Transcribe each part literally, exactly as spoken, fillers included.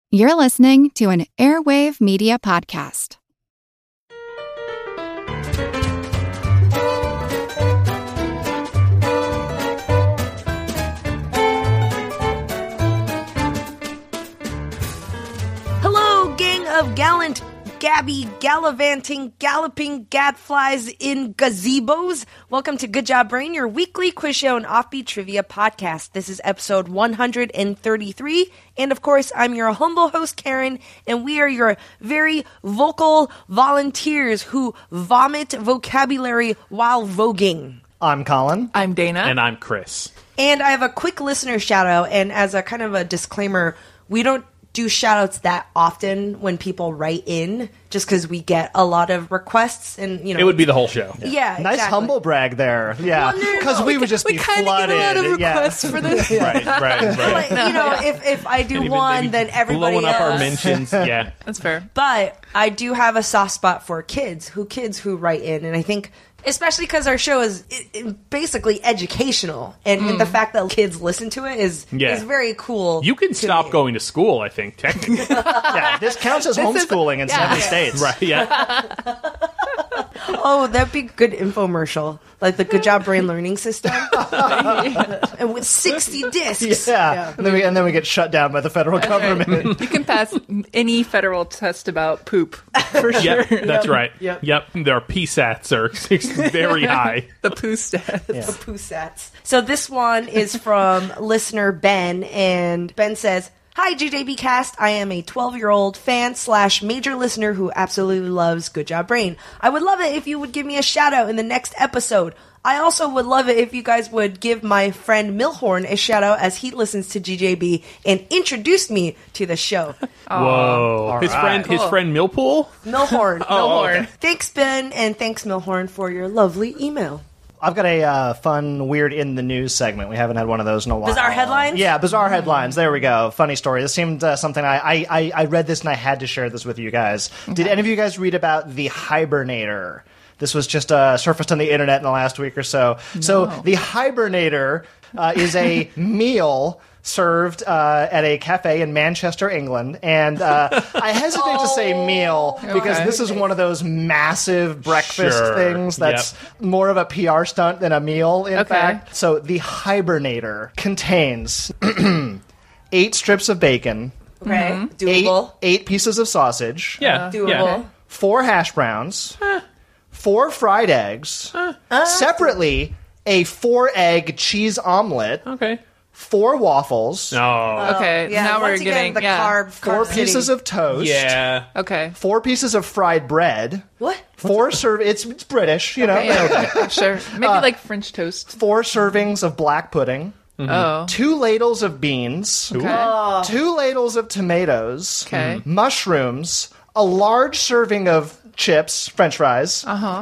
You're listening to an Airwave Media Podcast. Hello, gang of gallant, gabby, gallivanting, galloping gadflies in gazebos. Welcome to Good Job Brain, your weekly quiz show and offbeat trivia podcast. This is episode one hundred thirty-three, and of course, I'm your humble host, Karen, and we are your very vocal volunteers who vomit vocabulary while voguing. I'm Colin. I'm Dana. And I'm Chris. And I have a quick listener shout out, and as a kind of a disclaimer, we don't do shout-outs that often when people write in, just because we get a lot of requests, and you know it would be the whole show. Yeah, Nice exactly. humble brag there. Yeah, Well, no, no, because no, we we would just we be kind of flooded. get a lot of yeah. requests for this. Right, right, right. Like, you know, if if I do Can't even one, maybe then everybody blowing up else. our mentions. Yeah, That's fair. But I do have a soft spot for kids who kids who write in, and I think especially because our show is i i basically educational, and, and the fact that kids listen to it is Yeah. is very cool. you can to stop me. going to school. I think technically, Yeah, this counts as homeschooling in yeah. seven states. right? Yeah, Oh, that'd be a good infomercial, like the Good Job Brain Learning System, and with sixty discs. Yeah, And, then we, and then we get shut down by the federal government. You can pass any federal test about poop for sure. yep, that's right. Yep. Yep, their P SATs are very high. The poo stat. The Poosats. So this one is from listener Ben, and Ben says, "Hi, J J B Cast. I am a twelve-year-old fan slash major listener who absolutely loves Good Job Brain. I would love it if you would give me a shout-out in the next episode. I also would love it if you guys would give my friend Milhorn a shout-out as he listens to G J B and introduced me to the show." Whoa, his right. friend, his Cool. friend Millpool. Milhorn. Oh, Milhorn. okay. Thanks, Ben, and thanks, Milhorn, for your lovely email. I've got a uh, fun, weird in the news segment. We haven't had one of those in a while. Bizarre headlines? Yeah, bizarre headlines. There we go. Funny story. This seemed uh, something I, I, I, I read this and I had to share this with you guys. Did any of you guys read about the Hibernator? This was just uh, surfaced on the internet in the last week or so. So the Hibernator uh, is a meal served uh, at a cafe in Manchester, England. And uh, I hesitate to say meal because Okay. this is one of those massive breakfast Sure. things that's more of a P R stunt than a meal, in Okay. fact. So the Hibernator contains eight strips of bacon, Okay. eight, Doable. eight pieces of sausage, Yeah, Doable. yeah. four hash browns, four fried eggs, separately a four-egg cheese omelet, Okay. four waffles, Oh, Okay, Yeah, now we're once again, getting the yeah. carb. four carb pieces city. of toast, yeah. Okay. four pieces of fried bread, What? four serve. It's, it's British, you know. Yeah, sure. Maybe like French toast. Four servings of black pudding, Oh. two ladles of beans, Okay. two ladles of tomatoes, Okay. mushrooms, a large serving of chips, French fries, Uh huh.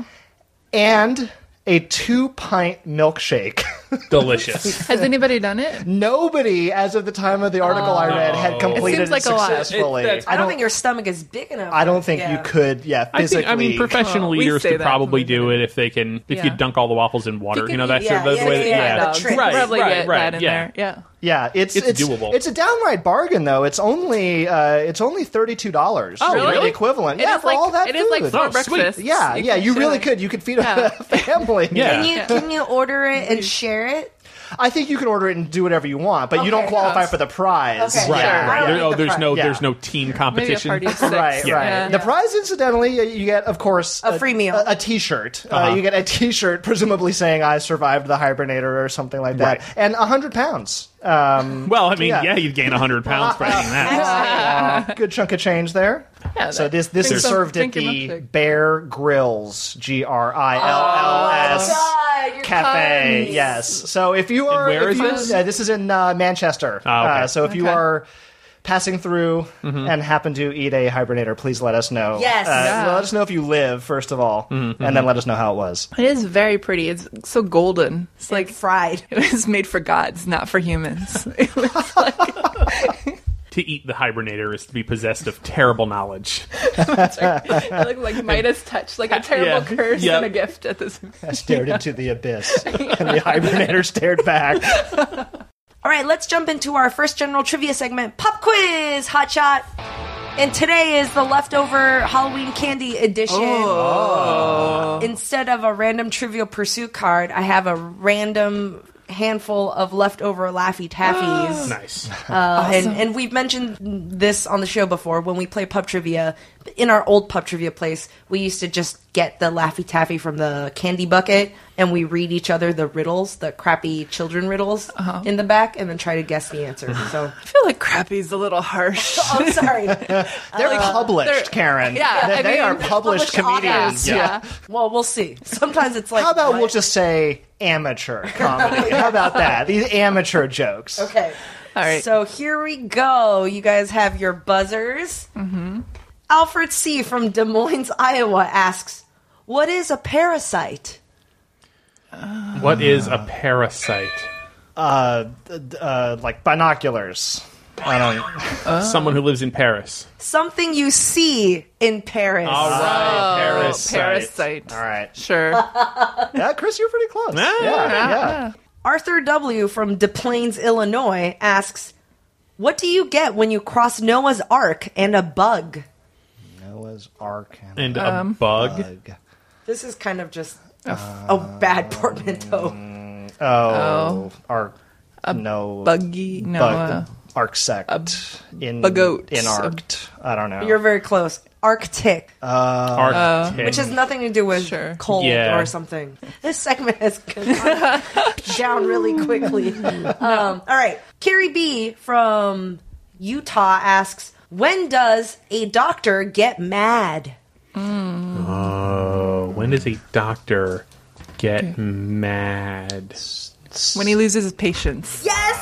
and a two-pint milkshake. Delicious. Has anybody done it? Nobody, as of the time of the article I read, had completed it, seems like a lot. successfully. It- that's- I don't think your stomach is big enough. I don't think Yeah. you could, yeah, I physically. think. I mean, professional Oh, we eaters say could that probably when we do did it if they can. If Yeah. you dunk all the waffles in water, You you, can know that's eat- yeah, the, the yeah, way. yeah, Yeah, yeah, dogs. the trick. Right, Probably right, get right, that in yeah. there. Yeah. Yeah, it's, It's it's doable. It's a downright bargain, though. It's only uh, it's only thirty-two dollars. Oh, really? The equivalent. It yeah, is for like all that it food. is like for Oh, sweet. breakfast. Yeah, yeah, can you share really it. could. You could feed Yeah. a family. Yeah. Can you Yeah. can you order it and share it? I think you can order it and do whatever you want, but you don't Okay. qualify Yes. for the prize. Okay. Right, Sure. Yeah, I right. don't There, need oh, the there's prize. no, Yeah. there's no team Maybe a competition. party of six. Right, Yeah. right. Yeah. The prize, incidentally, you get, of course, A free meal. a, a T-shirt. Uh, Uh-huh. you get a T-shirt, presumably saying "I survived the Hibernator" or something like that, Right. and a hundred pounds. Um, Well, I mean, Yeah. yeah, you'd gain one hundred pounds by eating that. uh, good chunk of change there. Yeah, So that- this this drink is some- served at drink your the milkshake. Bear Grills, G R I L L S. God, you're Cafe, kind. yes. So if you are, where if is you, this? Uh, this is in uh, Manchester. Ah, okay. Uh, so if you Okay. are passing through and happen to eat a Hibernator, please let us know. Yes. Uh, Yeah. Let us know if you live, first of all, and then let us know how it was. It is very pretty. It's so golden. It's Like like fried. it was made for gods, not for humans. It was like To eat the Hibernator is to be possessed of terrible knowledge. I look like Midas touch, like a terrible Yeah. curse Yep. and a gift at this. I stared into the abyss, and the Hibernator stared back. All right, let's jump into our first general trivia segment, Pop Quiz, Hot Shot. And today is the leftover Halloween candy edition. Oh. Instead of a random Trivial Pursuit card, I have a random handful of leftover Laffy Taffies. Nice. Uh, and, and we've mentioned this on the show before. When we play pub trivia, in our old pub trivia place, we used to just get the Laffy Taffy from the candy bucket, and we read each other the riddles, the crappy children riddles Uh-huh. in the back, and then try to guess the answer. So, I feel like crappy's a little harsh. I'm sorry. They're published, they're- Karen. yeah, they, I they mean, are published, published comedians. authors, yeah. Well, we'll see. Sometimes it's like, How about what? we'll just say amateur comedy? How about that? These amateur jokes. Okay. All right. So here we go. You guys have your buzzers. Mm-hmm. Alfred C. from Des Moines, Iowa asks, what is a parasite? What is a parasite? Uh, uh, like binoculars. I don't. Someone who lives in Paris. Something you see in Paris. All right, Oh, parasite. parasite. All right. Sure. Yeah, Chris, you're pretty close. Ah, yeah, yeah. Arthur W. from Des Plaines, Illinois asks, what do you get when you cross Noah's Ark and a bug? Noah's Ark and, And a bug. bug. This is kind of just a, a bad portmanteau. Oh, Ark. No. Buggy. No. Bug. Uh, Arcsect. In bugoat. In Arct. I don't know. You're very close. Arctic, Arctic. which has nothing to do with Sure. cold Yeah. or something. This segment has gone down really quickly. Um, all right. Carrie B. from Utah asks, when does a doctor get mad? Oh, when does a doctor get mad? when he loses his patience. Yes!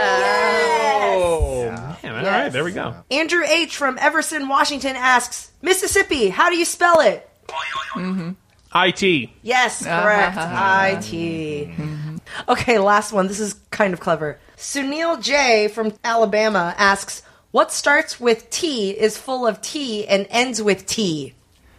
Oh, man. All right, there we go. Andrew H. from Everson, Washington asks, Mississippi, how do you spell it? I T. Yes, correct. I T. Okay, last one. This is kind of clever. Sunil J. from Alabama asks, what starts with T is full of tea and ends with T?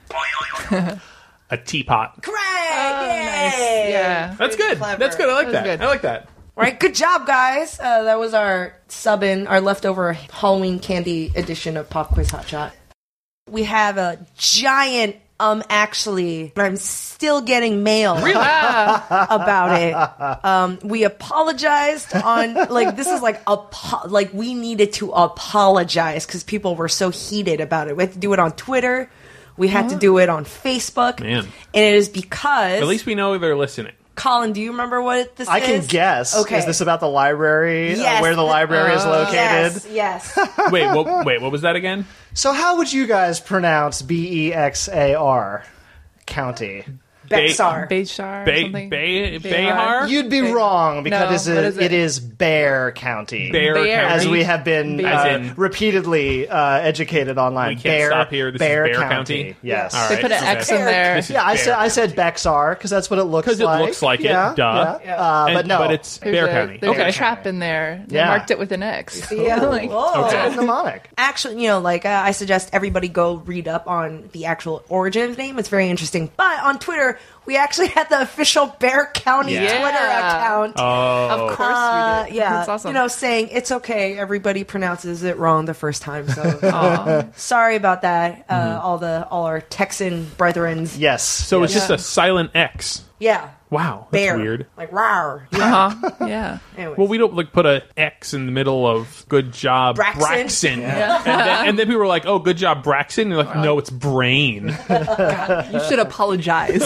A teapot. Correct! Yay! Yeah. That's good. clever. That's good. I like That that. was good. I like that. All right, good job, guys. Uh, that was our sub-in, our leftover Halloween candy edition of Pop Quiz Hot Shot. We have a giant, um, actually, I'm still getting mail about it. Um, we apologized on, like, this is like, apo- like, we needed to apologize because people were so heated about it. We had to do it on Twitter. We had to do it on Facebook. Man. And it is because... At least we know they're listening. Colin, do you remember what this I is? can guess. Okay. Is this about the library? uh, Yes. where the library is located? Yes, yes. Wait, what, wait, what was that again? So how would you guys pronounce B E X A R? County. Bexar. Bayshar or Bay, something. Bay, Bayhar? Bayhar? You'd be wrong because No, it what is, is it? it is Bear County. Bear Bear. County. As we have been Bear. uh, As in- repeatedly uh, educated online. We can't Bear, stop here. This is Bear, Bear County. County? Yes. All They right. put an Okay. X in there. This is Yeah, I Bear. said I said Bexar because that's what it looks 'Cause it like. looks like it, yeah, duh. Yeah. Uh, And- but no, But it's There's Bear a, County. There's Okay. a trap in there. They Yeah. marked it with an X. Yeah. Like, Whoa. Okay. it's mnemonic. Actually, you know, like, uh, I suggest everybody go read up on the actual origin of the name. It's very interesting. But on Twitter, we actually had the official Bear County Yeah. Twitter account. Oh. Of course Uh, we did. yeah, That's awesome. you know, saying it's okay. Everybody pronounces it wrong the first time, so sorry about that. Uh, Mm-hmm. All the all our Texan brethrens. Yes. So it's just a silent X. Yeah, Wow, that's bear, weird. like rawr. Uh-huh. Yeah. Anyways. Well, we don't like put a X in the middle of "Good job, Braxton? Braxton," and, then, and then people were like, "Oh, good job, Braxton." And you're like, "No, it's Brain." You should apologize.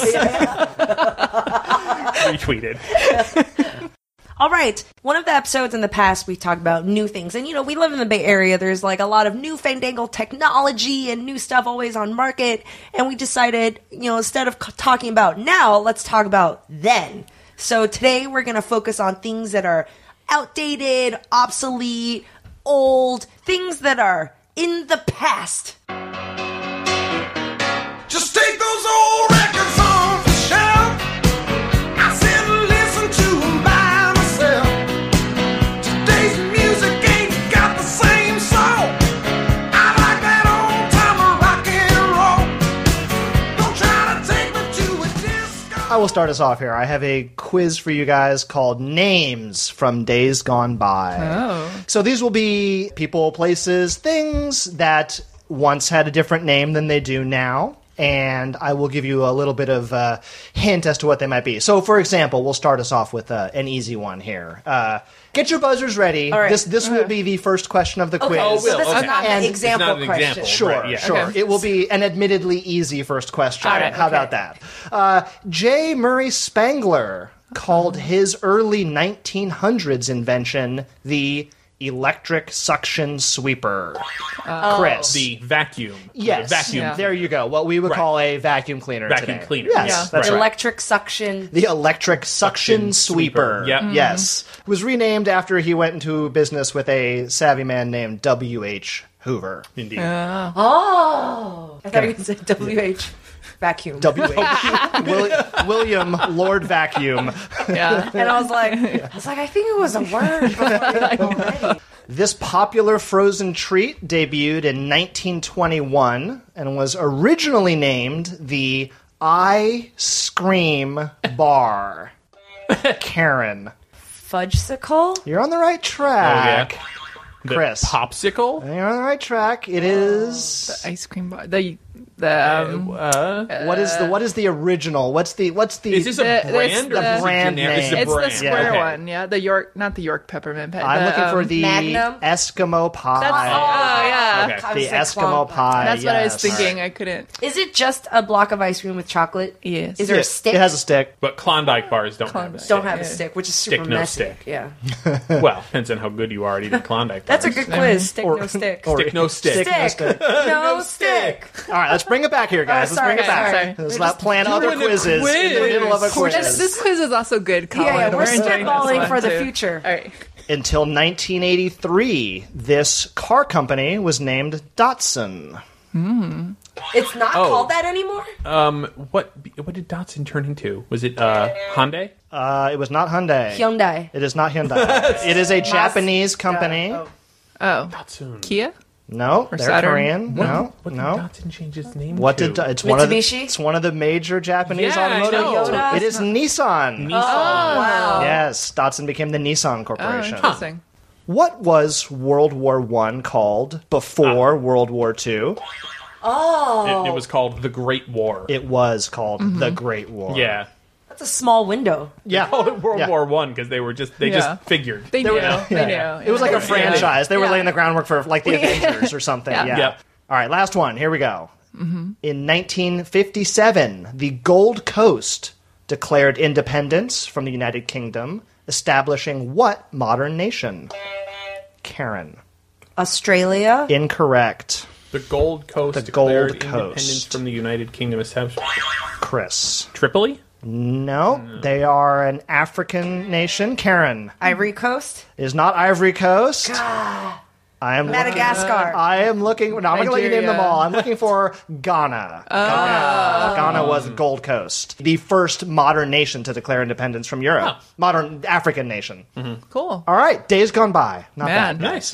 Retweeted. All right. One of the episodes in the past, we talked about new things. And, you know, we live in the Bay Area. There's like a lot of new fandangled technology and new stuff always on market. And we decided, you know, instead of c- talking about now, let's talk about then. So today we're going to focus on things that are outdated, obsolete, old, things that are in the past. Just take those old records off the shelf. I sit and listen to 'em by myself. Today's music ain't got the same soul. I like that old timer rock and roll. Don't try to take me to a disco. I will start us off here. I have a quiz for you guys called Names from Days Gone By. Oh. So these will be people, places, things that once had a different name than they do now. And I will give you a little bit of a hint as to what they might be. So, for example, we'll start us off with uh, an easy one here. Uh, get your buzzers ready. All right. This this will be the first question of the quiz. Okay, so this okay. is not And- an example It's not an question. example. Sure, Right, yeah. sure. Okay. It will be an admittedly easy first question. All right, How okay. about that? Uh, J. Murray Spangler called his early nineteen hundreds invention the electric suction sweeper. Chris. The vacuum. yes. The vacuum. Yeah. There you go. What we would Right. call a vacuum cleaner Vacuum today. cleaner. Yes, Yeah. that's The right. electric suction. The electric suction, Suction sweeper. sweeper. Yep. Mhm. Yes. It was renamed after he went into business with a savvy man named W H. Hoover. Indeed. Oh, I thought you said W H vacuum. W H. Will- William Lord Vacuum. Yeah. and I was like, I was like, I think it was a word before already. This popular frozen treat debuted in nineteen twenty-one and was originally named the I Scream Bar. Karen. Fudgesicle? You're on the right track. Oh, The Chris. popsicle? You're on the right track. It is. Ice cream bar. The the um, Uh, What is the what is the original? What's the what's the is this a the- brand it's or is this a brand generic- name. It's a it's brand. the square okay. one. Yeah, the York, not the York peppermint. Pe- I'm the, looking for um, the Magnum? Eskimo pie. That's, oh yeah. Okay. I The was like, Eskimo clump. pie. That's what I was yes. thinking. I couldn't. Is it just a block of ice cream with chocolate? Yes. Is there Yeah, a stick? It has a stick. But Klondike bars don't Klondike. have a Don't stick. have a Yeah. stick, which is super Stick, no messy. stick. Yeah. Well, depends on how good you are at eating Klondike bars. That's a good quiz. Stick, Or- no stick. or- Stick, no stick. Stick, no Stick. stick. No stick. All right, let's bring it back here, guys. Oh, let's bring sorry, it back. sorry. Let's not plan other doing a quizzes in the quiz. middle of a This, quiz. this quiz is also good, Colin. Yeah, yeah, we're enjoying this spitballing one, for the too. future. All right. Until nineteen eighty-three, this car company was named Datsun. It's not Oh. called that anymore? Um, what what did Datsun turn into? Was it uh, Hyundai? Uh, it was not Hyundai. Hyundai. It is not Hyundai. It is a Japanese company. Oh. Oh, Datsun. Kia. No, Or they're Saturn. Korean. No, What no. did Datsun change its name What to? did it's one of the, Mitsubishi? it's one of the major Japanese Yeah, I automotive. know. Toyota? It is Nissan. Nissan. Wow. Yes, Datsun became the Nissan Oh, Corporation. interesting. What was World War One called before World War Two? Oh. It, it was called the Great War. It was called the Great War. yeah. That's a small window. Yeah. Called it World Yeah. War One because they were just they Yeah. just figured. They knew. were- They knew. Yeah. It was like a franchise. They were Yeah. laying the groundwork for like the Avengers or something. Yeah. Yeah. Yep. All right, last one. Here we go. In nineteen fifty-seven, the Gold Coast declared independence from the United Kingdom, establishing what modern nation? Karen. Australia? Incorrect. The Gold Coast The declared Gold independence Coast. from the United Kingdom established. Chris. Tripoli? No, they are an African nation. Karen. Ivory Coast? It is not Ivory Coast. I am looking, Madagascar. I am looking. No, I'm going to let you name them Nigeria. all. I'm looking for Ghana. Ghana. Ghana was Gold Coast, the first modern nation to declare independence from Europe. Oh. Modern African nation. Cool. All right, days gone by. Not Man. bad. Nice.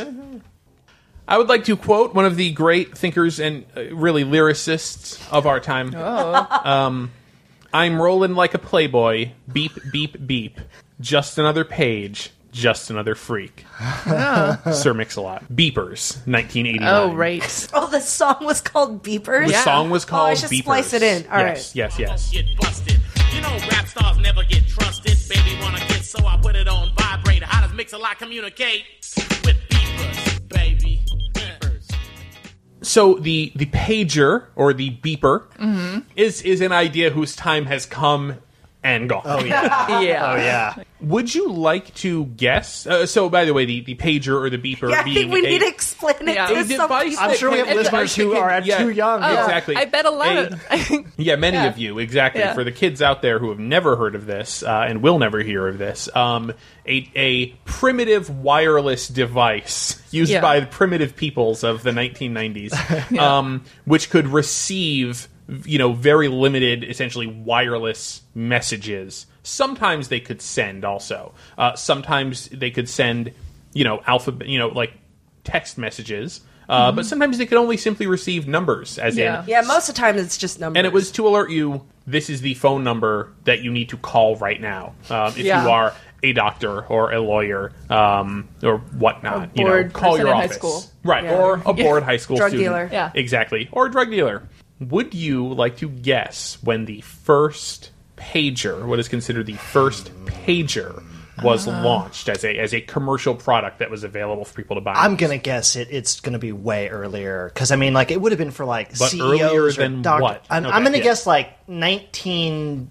I would like to quote one of the great thinkers and uh, really lyricists of our time. Um, I'm rolling like a playboy. Beep, beep, beep. Just another page. Just another freak. Sir Mix-a-Lot. Beepers, nineteen eighty-nine. Oh, right. Oh, the song was called Beepers? The Yeah. song was Oh, called I should Beepers. splice it in. All right. yes, yes, yes. Get busted. You know rap stars never get trusted. Baby wanna get, so I put it on vibrate. How does Mix-a-Lot communicate with beepers, baby? Beepers. So the the pager or the beeper is is an idea whose time has come and gone. Oh yeah. Yeah. Oh yeah. Would you like to guess? Uh, so, by the way, the, the pager or the beeper Yeah, I being think we a, need to explain it Yeah. to a some device. people. I'm that sure we can- have a listeners device who that are can- yeah. too young. Oh, Yeah. Exactly. I bet a lot A- of. Yeah, many Yeah. of you, exactly. Yeah. For the kids out there who have never heard of this uh, and will never hear of this, um, a, a primitive wireless device used Yeah. by the primitive peoples of the nineteen nineties, um, which could receive, you know, very limited, essentially wireless messages. Sometimes they could send also. Uh, sometimes they could send, you know, alphabet, you know, like text messages. Uh, But sometimes they could only simply receive numbers, as Yeah. in Yeah, most of the time it's just numbers. and it was to alert you, this is the phone number that you need to call right now. Um, if Yeah. you are a doctor or a lawyer um, or whatnot. A you know, bored call person your in high office. school. Right, Yeah. or a bored high school Drug student. dealer. Yeah. Exactly, or a drug dealer. Would you like to guess when the first pager, what is considered the first pager, was Uh. launched as a as a commercial product that was available for people to buy? I'm gonna guess it. It's gonna be way earlier because I mean, like it would have been for like But C E Os earlier or than doc- what? I'm, Okay, I'm gonna yeah. guess like nineteen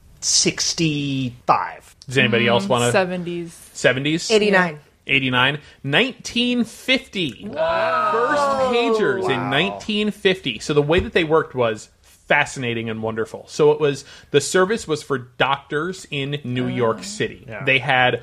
sixty-five. Does anybody else want to? seventies. seventies? eighty-nine. eighty-nine. nineteen fifty. First pagers in nineteen fifty. So the way that they worked was fascinating and wonderful. So it was, the service was for doctors in New York City. They had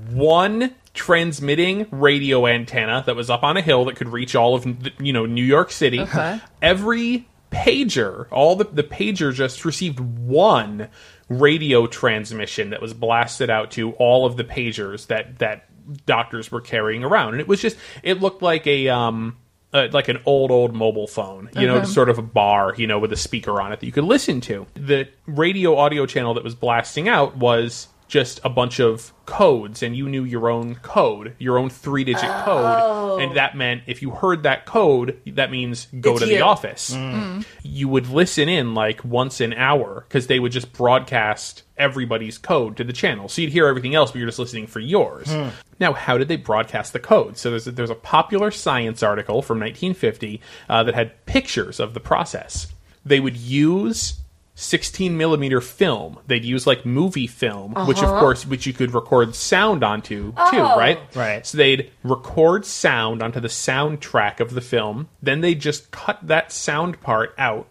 one transmitting radio antenna that was up on a hill that could reach all of, you know, New York City. Okay. Every pager, all the, the pager just received one radio transmission that was blasted out to all of the pagers that, that doctors were carrying around. And it was just, it looked like a, um, Uh, like an old, old mobile phone, you know, sort of a bar, you know, with a speaker on it that you could listen to. The radio audio channel that was blasting out was just a bunch of codes, and you knew your own code, your own three-digit Oh. code, and that meant if you heard that code, that means go It's to you. the office. You would listen in like once an hour, because they would just broadcast everybody's code to the channel. So you'd hear everything else, but you're just listening for yours. Now, how did they broadcast the code? So there's a, there's a popular science article from nineteen fifty uh, that had pictures of the process. They would use sixteen millimeter film. They'd use like movie film, which of course, which you could record sound onto too, right? Right. So they'd record sound onto the soundtrack of the film. Then they just cut that sound part out.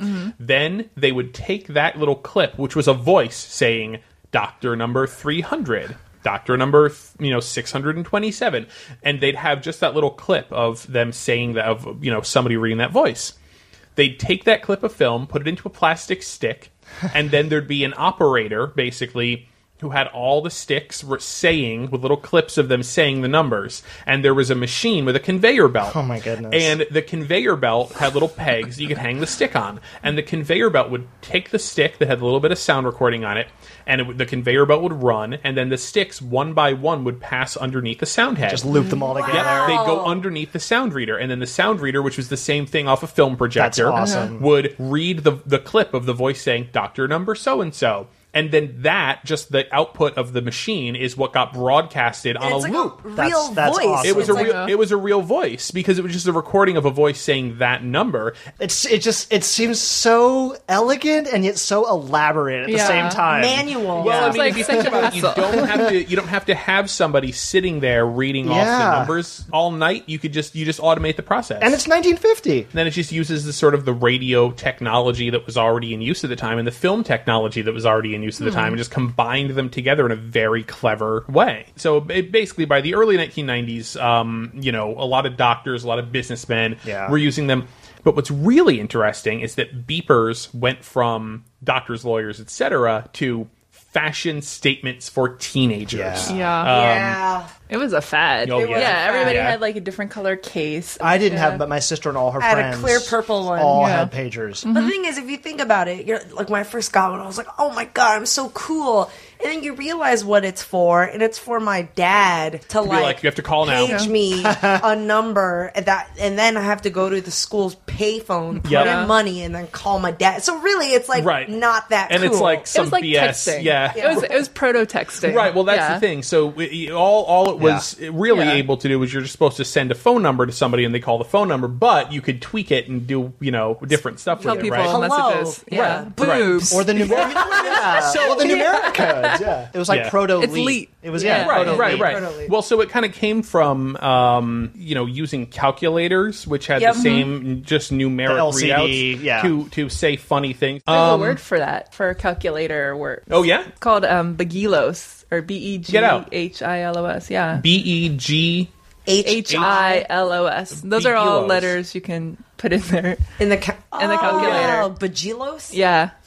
Then they would take that little clip, which was a voice saying, Doctor number three hundred. Doctor number, you know, six hundred twenty-seven. And they'd have just that little clip of them saying that, of, you know, somebody reading that voice. They'd take that clip of film, put it into a plastic stick, and then there'd be an operator, basically, who had all the sticks were saying, with little clips of them saying the numbers. And there was a machine with a conveyor belt. Oh, my goodness. And the conveyor belt had little pegs you could hang the stick on. And the conveyor belt would take the stick that had a little bit of sound recording on it, and it would, the conveyor belt would run, and then the sticks, one by one, would pass underneath the sound head. Just loop them all together. Yep, they'd go underneath the sound reader, and then the sound reader, which was the same thing off a film projector, That's awesome. would read the the clip of the voice saying, Doctor number so-and-so. And then that, just the output of the machine, is what got broadcasted on And a it's like loop. a real That's- that's voice. awesome. It was It's a like real, it was a real voice, because it was just a recording of a voice saying that number. It's it just it seems so elegant and yet so elaborate at the Yeah. same time. manual. Well, I Sounds mean, like if you such think a about it, you hassle. don't have to. You don't have to have somebody sitting there reading off Yeah. the numbers all night. You could just you just automate the process, And it's nineteen fifty. then it just uses the sort of the radio technology that was already in use at the time and the film technology that was already in use at the time, and just combined them together in a very clever way. So it, basically, by the early nineteen nineties, um, you know, a lot of doctors, a lot of businessmen Yeah. were using them. But what's really interesting is that beepers went from doctors, lawyers, et cetera, to fashion statements for teenagers. Yeah. Yeah. yeah. It was a fad. Oh, It yeah. was a yeah, everybody fad. had like a different color case. I didn't Yeah. have, but my sister and all her I had a friends clear purple one. all Yeah. had pagers. But the thing is, if you think about it, you're like when I first got one, I was like, "Oh my god, I'm so cool!" And then you realize what it's for, and it's for my dad to be like, like, "You have to call now." page me a number, and that, and then I have to go to the school's payphone, put Yep. in money, and then call my dad. So really, it's like Right. not that, And cool. it's like It some was like B S. texting. Yeah. It was it was proto texting. Right. Well, that's Yeah. the thing. So we, all all it was really Yeah. able to do was you're just supposed to send a phone number to somebody, and they call the phone number, but you could tweak it and do you know different stuff Tell with it, people right? Hello. messages. Yeah. Right. Boobs. Or the numeric, yeah. So- or the numeric codes. Yeah, it was like Yeah. proto. It's leet. It was Yeah. yeah, Right, proto right, leet. right. Totally. Well, so it kind of came from, um, you know, using calculators, which had Yep. the same just numeric The L C D, readouts yeah. to to say funny things. There's Um, a word for that, for a calculator word. Oh yeah, It's called um, Begilos, or B E G Get out. H I L O S. Yeah. B E G. H H I L O S. Those are all Begilos. letters you can put in there. in the ca- In the calculator. Oh, Bajilos. Yeah. Huh.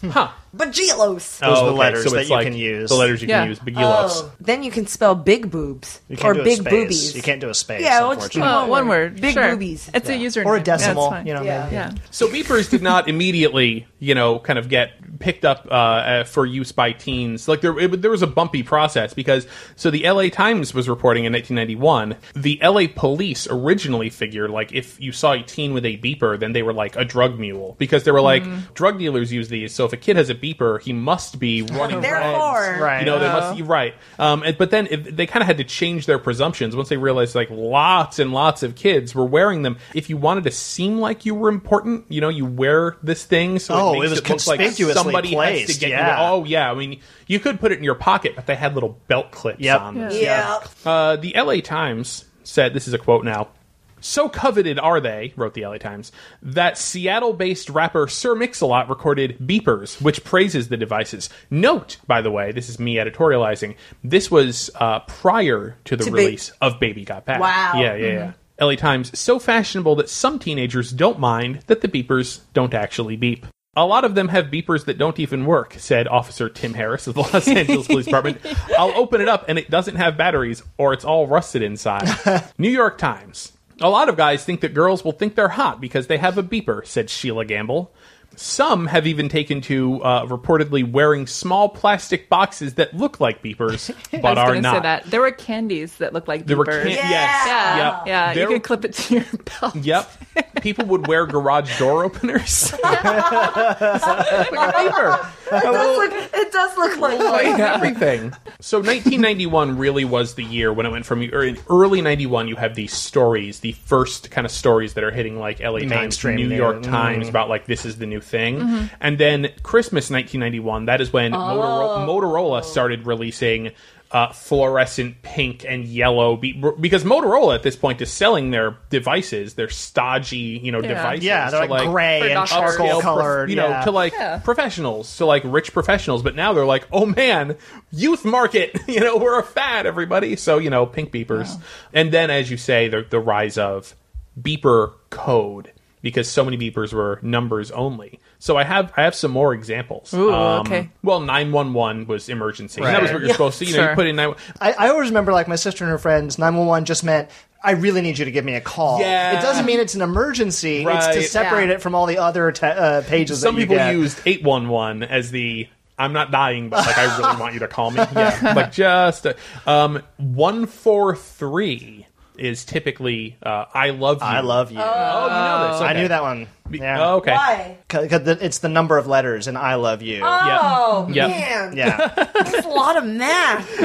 Bagilos. Those are the okay, letters so that it's you like can use. The letters you Yeah. can use. Bagilos. Oh, then you can spell big boobs You or can't do a big space. boobies. You can't do a space, Yeah, we'll just do unfortunately. Oh, one word. Big sure. boobies. It's a username. Or a Yeah, decimal, it's fine. you know. Yeah. maybe. Yeah. So beepers did not immediately, you know, kind of get picked up uh, uh, for use by teens. Like there, it, there was a bumpy process because so the L A Times was reporting in nineteen ninety-one, the L A police originally figured like if you saw a teen with a beeper, then they were like a drug mule because they were like drug dealers use these. So if a kid has a beeper, he must be running Therefore. reds. Right. You know, they must be right. Um, and, but then if, they kind of had to change their presumptions once they realized like lots and lots of kids were wearing them. If you wanted to seem like you were important, you know, you wear this thing so Oh, it makes it was it look like conspicuously somebody has placed, to get yeah. you. Oh, yeah. I mean, you could put it in your pocket, but they had little belt clips Yep. on them. Yeah. Uh, the L A Times said, this is a quote now, "So coveted are they," wrote the L A Times, "that Seattle-based rapper Sir Mix-a-Lot recorded Beepers, which praises the devices. Note, by the way, this is me editorializing, this was uh, prior to the To ba- release of Baby Got Back." Wow. Yeah, yeah, yeah. L A Times, "So fashionable that some teenagers don't mind that the beepers don't actually beep. A lot of them have beepers that don't even work," said Officer Tim Harris of the Los Angeles Police Department. "I'll open it up and it doesn't have batteries or it's all rusted inside." New York Times, "A lot of guys think that girls will think they're hot because they have a beeper," said Sheila Gamble. "Some have even taken to uh, reportedly wearing small plastic boxes that look like beepers, but I was are going to not." say that. There were candies that looked like There were beepers. can- Yeah. yes, Yeah, yep. yeah. There- You could clip it to your belt. Yep. People would wear garage door openers. Like a beeper. It does look, it does look like Like everything. So nineteen ninety-one really was the year when it went from or in early ninety-one. You have these stories, the first kind of stories that are hitting like L A Times, Mainstream New news. York Times Mm. about like this is the new thing. And then Christmas nineteen ninety-one. That is when Motorola, Motorola started releasing uh, fluorescent pink and yellow be- because Motorola at this point is selling their devices, their stodgy, you know, Yeah. devices. Yeah, they're to, like, gray for and doctors. charcoal upscale prof- colored. you know, yeah. to like Yeah. professionals, to like rich professionals. But now they're like, oh man, youth market, you know, we're a fad, everybody. So, you know, pink beepers. And then, as you say, the, the rise of beeper code, because so many beepers were numbers only. So I have I have some more examples. Ooh, okay. Well, nine one one was emergency. Right. That was what you're supposed to, you know, Sure. you put in nine. I, I always remember, like, my sister and her friends, nine one one just meant, I really need you to give me a call. Yeah. It doesn't mean it's an emergency. It's to Right. separate Yeah. it from all the other te- uh, pages Some that you people get. used eight one one as the I'm not dying, but like I really want you to call me. Yeah, like just uh, um, one four three is typically uh, I love you. I love you. Oh, you know this. I Okay. knew that one. Be- Yeah. Oh, okay. Why? Because it's the number of letters in I love you. Oh, Yep. man. Yeah. That's a lot of math.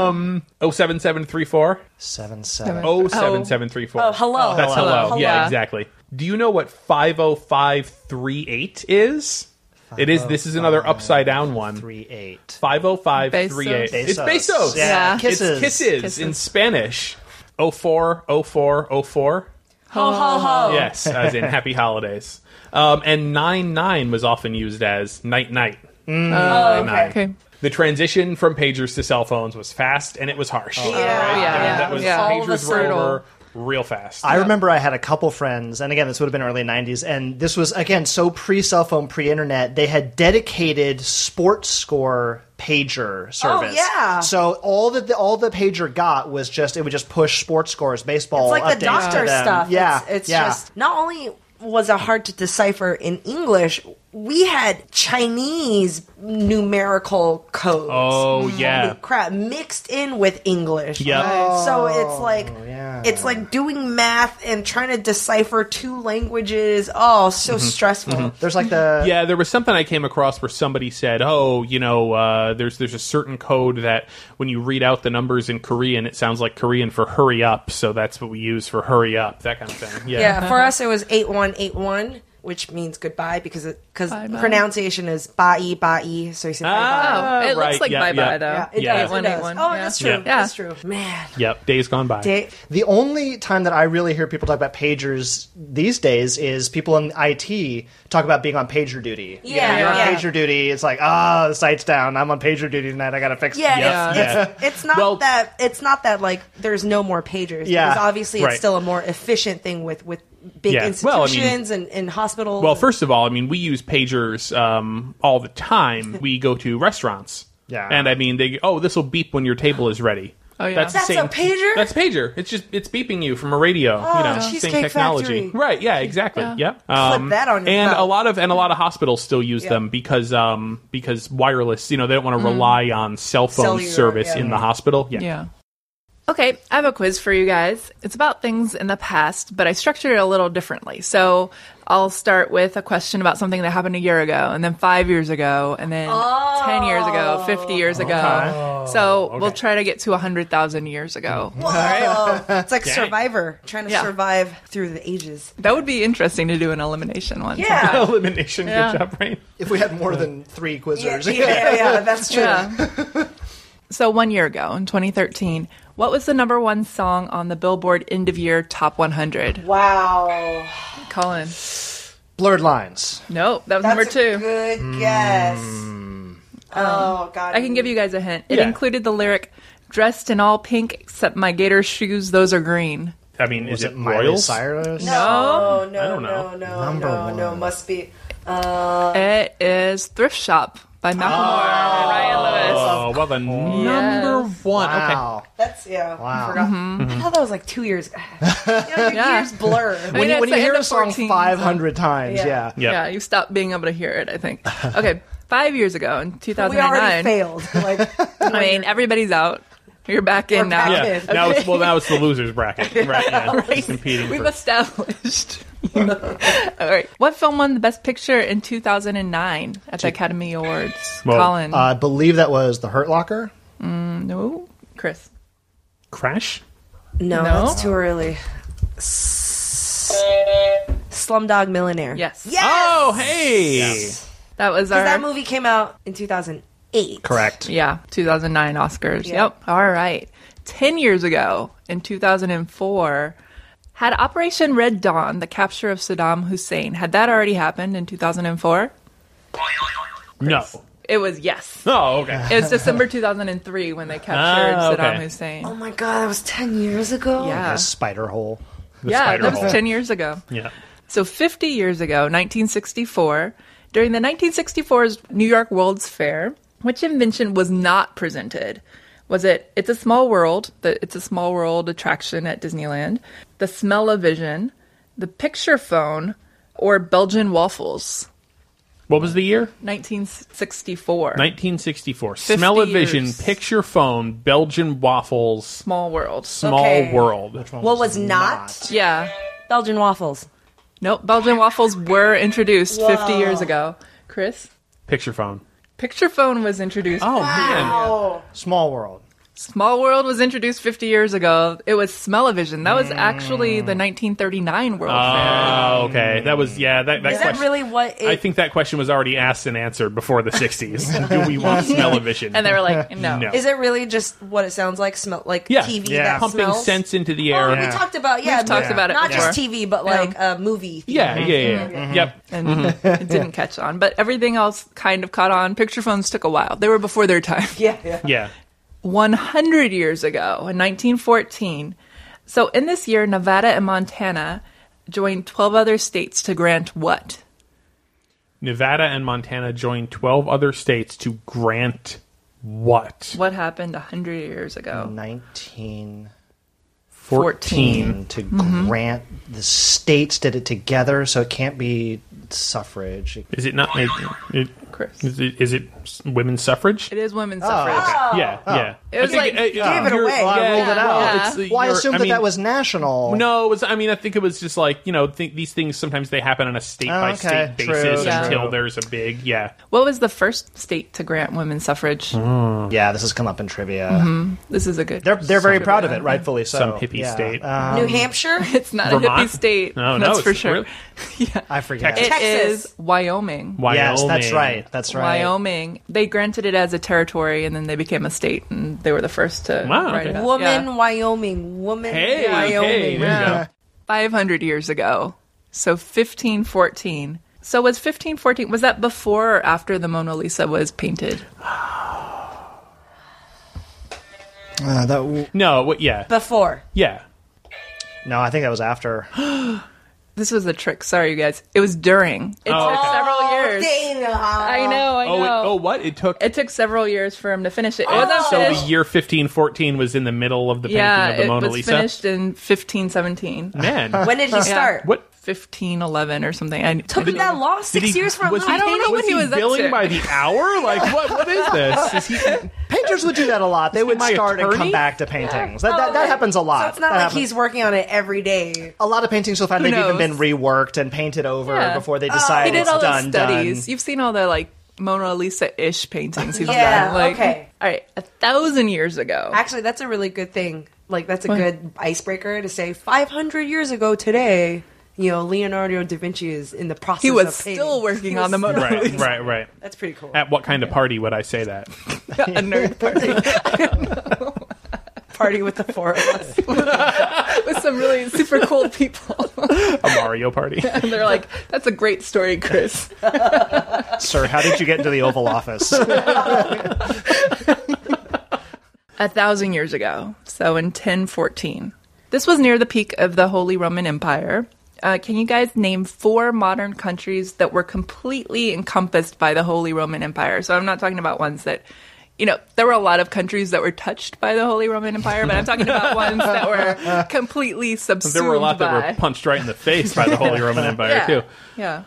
Oh seven seven three four. Seven, seven. Oh seven seven three four. Oh, hello. That's hello. Hello. Yeah, Hello. exactly. Do you know what five oh five three eight is? It is. This is another upside down one. Three, eight. Five oh five three eight. Bezos? It's Bezos. Yeah. Yeah. Kisses. It's kisses, Kisses. in Spanish. Oh four oh four oh four. Ho, ho, ho. Yes, as in happy holidays. Um, and nine nine was often used as night night. Oh, Nine. Okay. The transition from pagers to cell phones was fast and it was harsh. Yeah. yeah, That was yeah. All of a pagers were sudden. over real fast. I remember I had a couple friends, and again, this would have been early nineties, and this was, again, so pre-cell phone, pre-internet, they had dedicated sports score pager service. yeah. So all that the, all the pager got was just, it would just push sports scores, baseball It's like the updates to doctor them. stuff. Yeah. It's, it's yeah. just, not only was it hard to decipher in English, we had Chinese numerical codes. Oh, yeah. Holy crap, mixed in with English. Yep. So it's like yeah. it's like doing math and trying to decipher two languages. Oh, so Mm-hmm. stressful. There's like the... Yeah, there was something I came across where somebody said, "Oh, you know, uh, there's there's a certain code that when you read out the numbers in Korean, it sounds like Korean for hurry up, so that's what we use for hurry up," that kind of thing. Yeah, Yeah, for us it was eight one eight one, which means goodbye because because Bye-bye. pronunciation is bye bye, so you say bye bye. Ah, Oh, it right, looks like yeah, bye bye yeah. though. Yeah, it Yeah. does. It Eight one does. eight one. Oh, Yeah. that's true. Yeah. That's true. Man. Yep, days gone by. Da- The only time that I really hear people talk about pagers these days is people in I T talk about being on pager duty. Yeah, You're on yeah. pager duty. It's like, ah, the site's down. I'm on pager duty tonight. I gotta fix Yeah, it. Yeah. It's, Yeah. It's, it's not Well- that it's not that like there's no more pagers. Yeah, because obviously right. it's still a more efficient thing with with big Yeah. Well, I mean- institutions and, and hospitals. Well, first of all, I mean, we use pagers um, all the time. We go to restaurants. Yeah. And I mean, they oh, this will beep when your table is ready. Oh, yeah. That's, the That's same, a pager? That's a pager. It's just it's beeping you from a radio. Oh, you know, Cheesecake same technology. Factory. Right? Yeah, exactly. Yeah. Um, that on your and phone. a lot of and a lot of hospitals still use Yeah. them because um because wireless. You know, they don't want to rely on cell phone Cellular, service yeah. in the hospital. Yeah. Yeah. Okay, I have a quiz for you guys. It's about things in the past, but I structured it a little differently. So I'll start with a question about something that happened a year ago, and then five years ago, and then ten years ago, fifty years ago. So we'll try to get to one hundred thousand years ago. Whoa. It's like Dang. Survivor, trying to Yeah. survive through the ages. That would be interesting to do an elimination one. Yeah. Elimination. Yeah. Good job, Brain. If we had more than three Yeah, quizzers. yeah, yeah, that's true. Yeah. So one year ago, in twenty thirteen, what was the number one song on the Billboard End of Year Top one hundred? Wow. Colin. Blurred Lines. Nope, that was That's number two. a good guess. Oh, God. I can give you guys a hint. It Yeah. included the lyric, dressed in all pink except my gator shoes, those are green. I mean, Was is it it Miley Royals? Cyrus? No, no, I don't no, know. no, Number no, one. no. Must be. Uh, It is Thrift Shop by Macklemore and Ryan Lewis. Oh, well, the number one. Okay. Wow. that's yeah. Wow. I forgot. I thought that was like two years. You know, your Yeah. years blur. I When mean, you, it's when the you hear end a of song fourteen, five hundred times, Yeah. yeah. Yep. Yeah, you stopped being able to hear it, I think. Okay, five years ago in two thousand We already nine. failed. Like, I mean, everybody's out. You're back in We're now. back Yeah. in. Now it's well. Now it's the losers bracket. Right. Yeah. Right. Competing. We've for, established. All right. What film won the Best Picture in two thousand nine at the Academy Awards? Well, Colin. Uh, I believe that was The Hurt Locker. no. Chris. Crash. no, No? that's too early. S- Slumdog Millionaire. Yes. Yes. Oh, hey. That was our. That movie came out in two thousand eight. Correct. Yeah, two thousand nine Oscars. Yeah. Yep. All right. Ten years ago, in two thousand four, had Operation Red Dawn, the capture of Saddam Hussein, had that already happened in two thousand four? No. It was yes. Oh, okay. It was December two thousand three when they captured Ah, okay. Saddam Hussein. Oh my God, that was ten years ago. Yeah. A spider hole. Yeah, spider that was hole. ten years ago. Yeah. So fifty years ago, nineteen sixty-four, during the nineteen sixty-four's New York World's Fair, which invention was not presented? Was it It's a Small World, the It's a Small World attraction at Disneyland, the Smell-O-Vision, the Picture Phone, or Belgian Waffles? What was the year? nineteen sixty-four. nineteen sixty-four. fifty Smell-O-Vision, years. Picture Phone, Belgian Waffles, Small World. Small Okay. World. What was not? Yeah. Belgian waffles. Nope, Belgian Waffles were introduced fifty years ago. Chris? Picture Phone. Picture Phone was introduced. Oh, man. Oh, Small World. Small World was introduced fifty years ago. It was Smell-O-Vision. That was actually the nineteen thirty-nine World Fair. Oh, okay. That was, yeah, that, that is that question. really what? It, I think that question was already asked and answered before the sixties. Do we want Smell-O-Vision? And they were like, no. No. Is it really just what it sounds like? Smell like Yeah. T V Yeah. that Pumping smells? scents into the air. Oh, we talked about yeah. We've talked the- about it Not before. just T V, but like a movie. Yeah, yeah, yeah. yeah. Yep. And it didn't catch on. But everything else kind of caught on. Picture phones took a while. They were before their time. Yeah, yeah. Yeah. one hundred years ago, in nineteen fourteen. So in this year, Nevada and Montana joined twelve other states to grant what? Nevada and Montana joined twelve other states to grant what? What happened one hundred years ago? nineteen fourteen. to grant the states did it together, so it can't be suffrage. Is it not? It, it, Chris. is, it, is it women's suffrage? It is women's suffrage. Yeah, yeah. It was I think, like- uh, Gave it you're- away. Well, I yeah, ruled it out. well, Yeah. it's the- Well, I you're- assumed I that mean, that was national. No, it was. I mean, I think it was just like you know, th- these things sometimes they happen on a state by okay, state true, basis Yeah. until true. there's a big yeah. What was the first state to grant women's suffrage? Yeah, this has come up in trivia. This is a good. They're they're very proud of it, rightfully so. Some hippie Yeah. state. Um, New Hampshire. It's not a Vermont? hippie state. No, no, that's for it's sure. really- yeah. I forget. It Texas. is Wyoming. Wyoming. Yes, that's right. That's right. Wyoming. They granted it as a territory, and then they became a state, and they were the first to Wow, write okay. it up. Woman, Yeah. Wyoming. Woman, Hey, Wyoming. hey, there you Yeah. go. five hundred years ago. So fifteen fourteen. So was fifteen fourteen, was that before or after the Mona Lisa was painted? Uh, that w- No, what? Yeah, Before. yeah. no, I think that was after. This was a trick. Sorry, you guys. It was during. It Oh, took okay. several years. Dang. I know, I know. Oh, it, oh, what? It took. It took several years for him to finish it. It wasn't so the finished. year fifteen fourteen was in the middle of the painting yeah, of the it Mona was Lisa. finished in fifteen seventeen. Man, When did he start? what? fifteen eleven or something. I Took him that long? Six Did he- years for a was little he- I don't know painting? what Was he he was up billing to. by the hour? Like what? What is this? Is he? Painters would do that a lot. They would my start and come attorney? back to paintings. That, that, that happens a lot. So it's not That like happens- he's working on it every day. A lot of paintings you'll find Who they've even knows? been reworked and painted over Yeah. before they decide He did it's all done, those studies. done. You've seen all the like Mona Lisa-ish paintings he's Yeah, done. Like, okay. All right, a thousand years ago. Actually, that's a really good thing. Like, that's a good icebreaker to say five hundred years ago today, you know, Leonardo da Vinci is in the process He of was painting. still working He on the was Mona still- Right, Lisa. right, right. That's pretty cool. At what kind of party would I say that? A nerd party Party with the four of us. with some really super cool people. A Mario party? And they're like, that's a great story, Chris. Sir, how did you get into the Oval Office? A thousand years ago, so in ten fourteen. This was near the peak of the Holy Roman Empire. Uh, can you guys name four modern countries that were completely encompassed by the Holy Roman Empire? So I'm not talking about ones that, you know, there were a lot of countries that were touched by the Holy Roman Empire, but I'm talking about ones that were completely subsumed There were a lot by. that were punched right in the face by the Holy Roman Empire yeah. too. Yeah,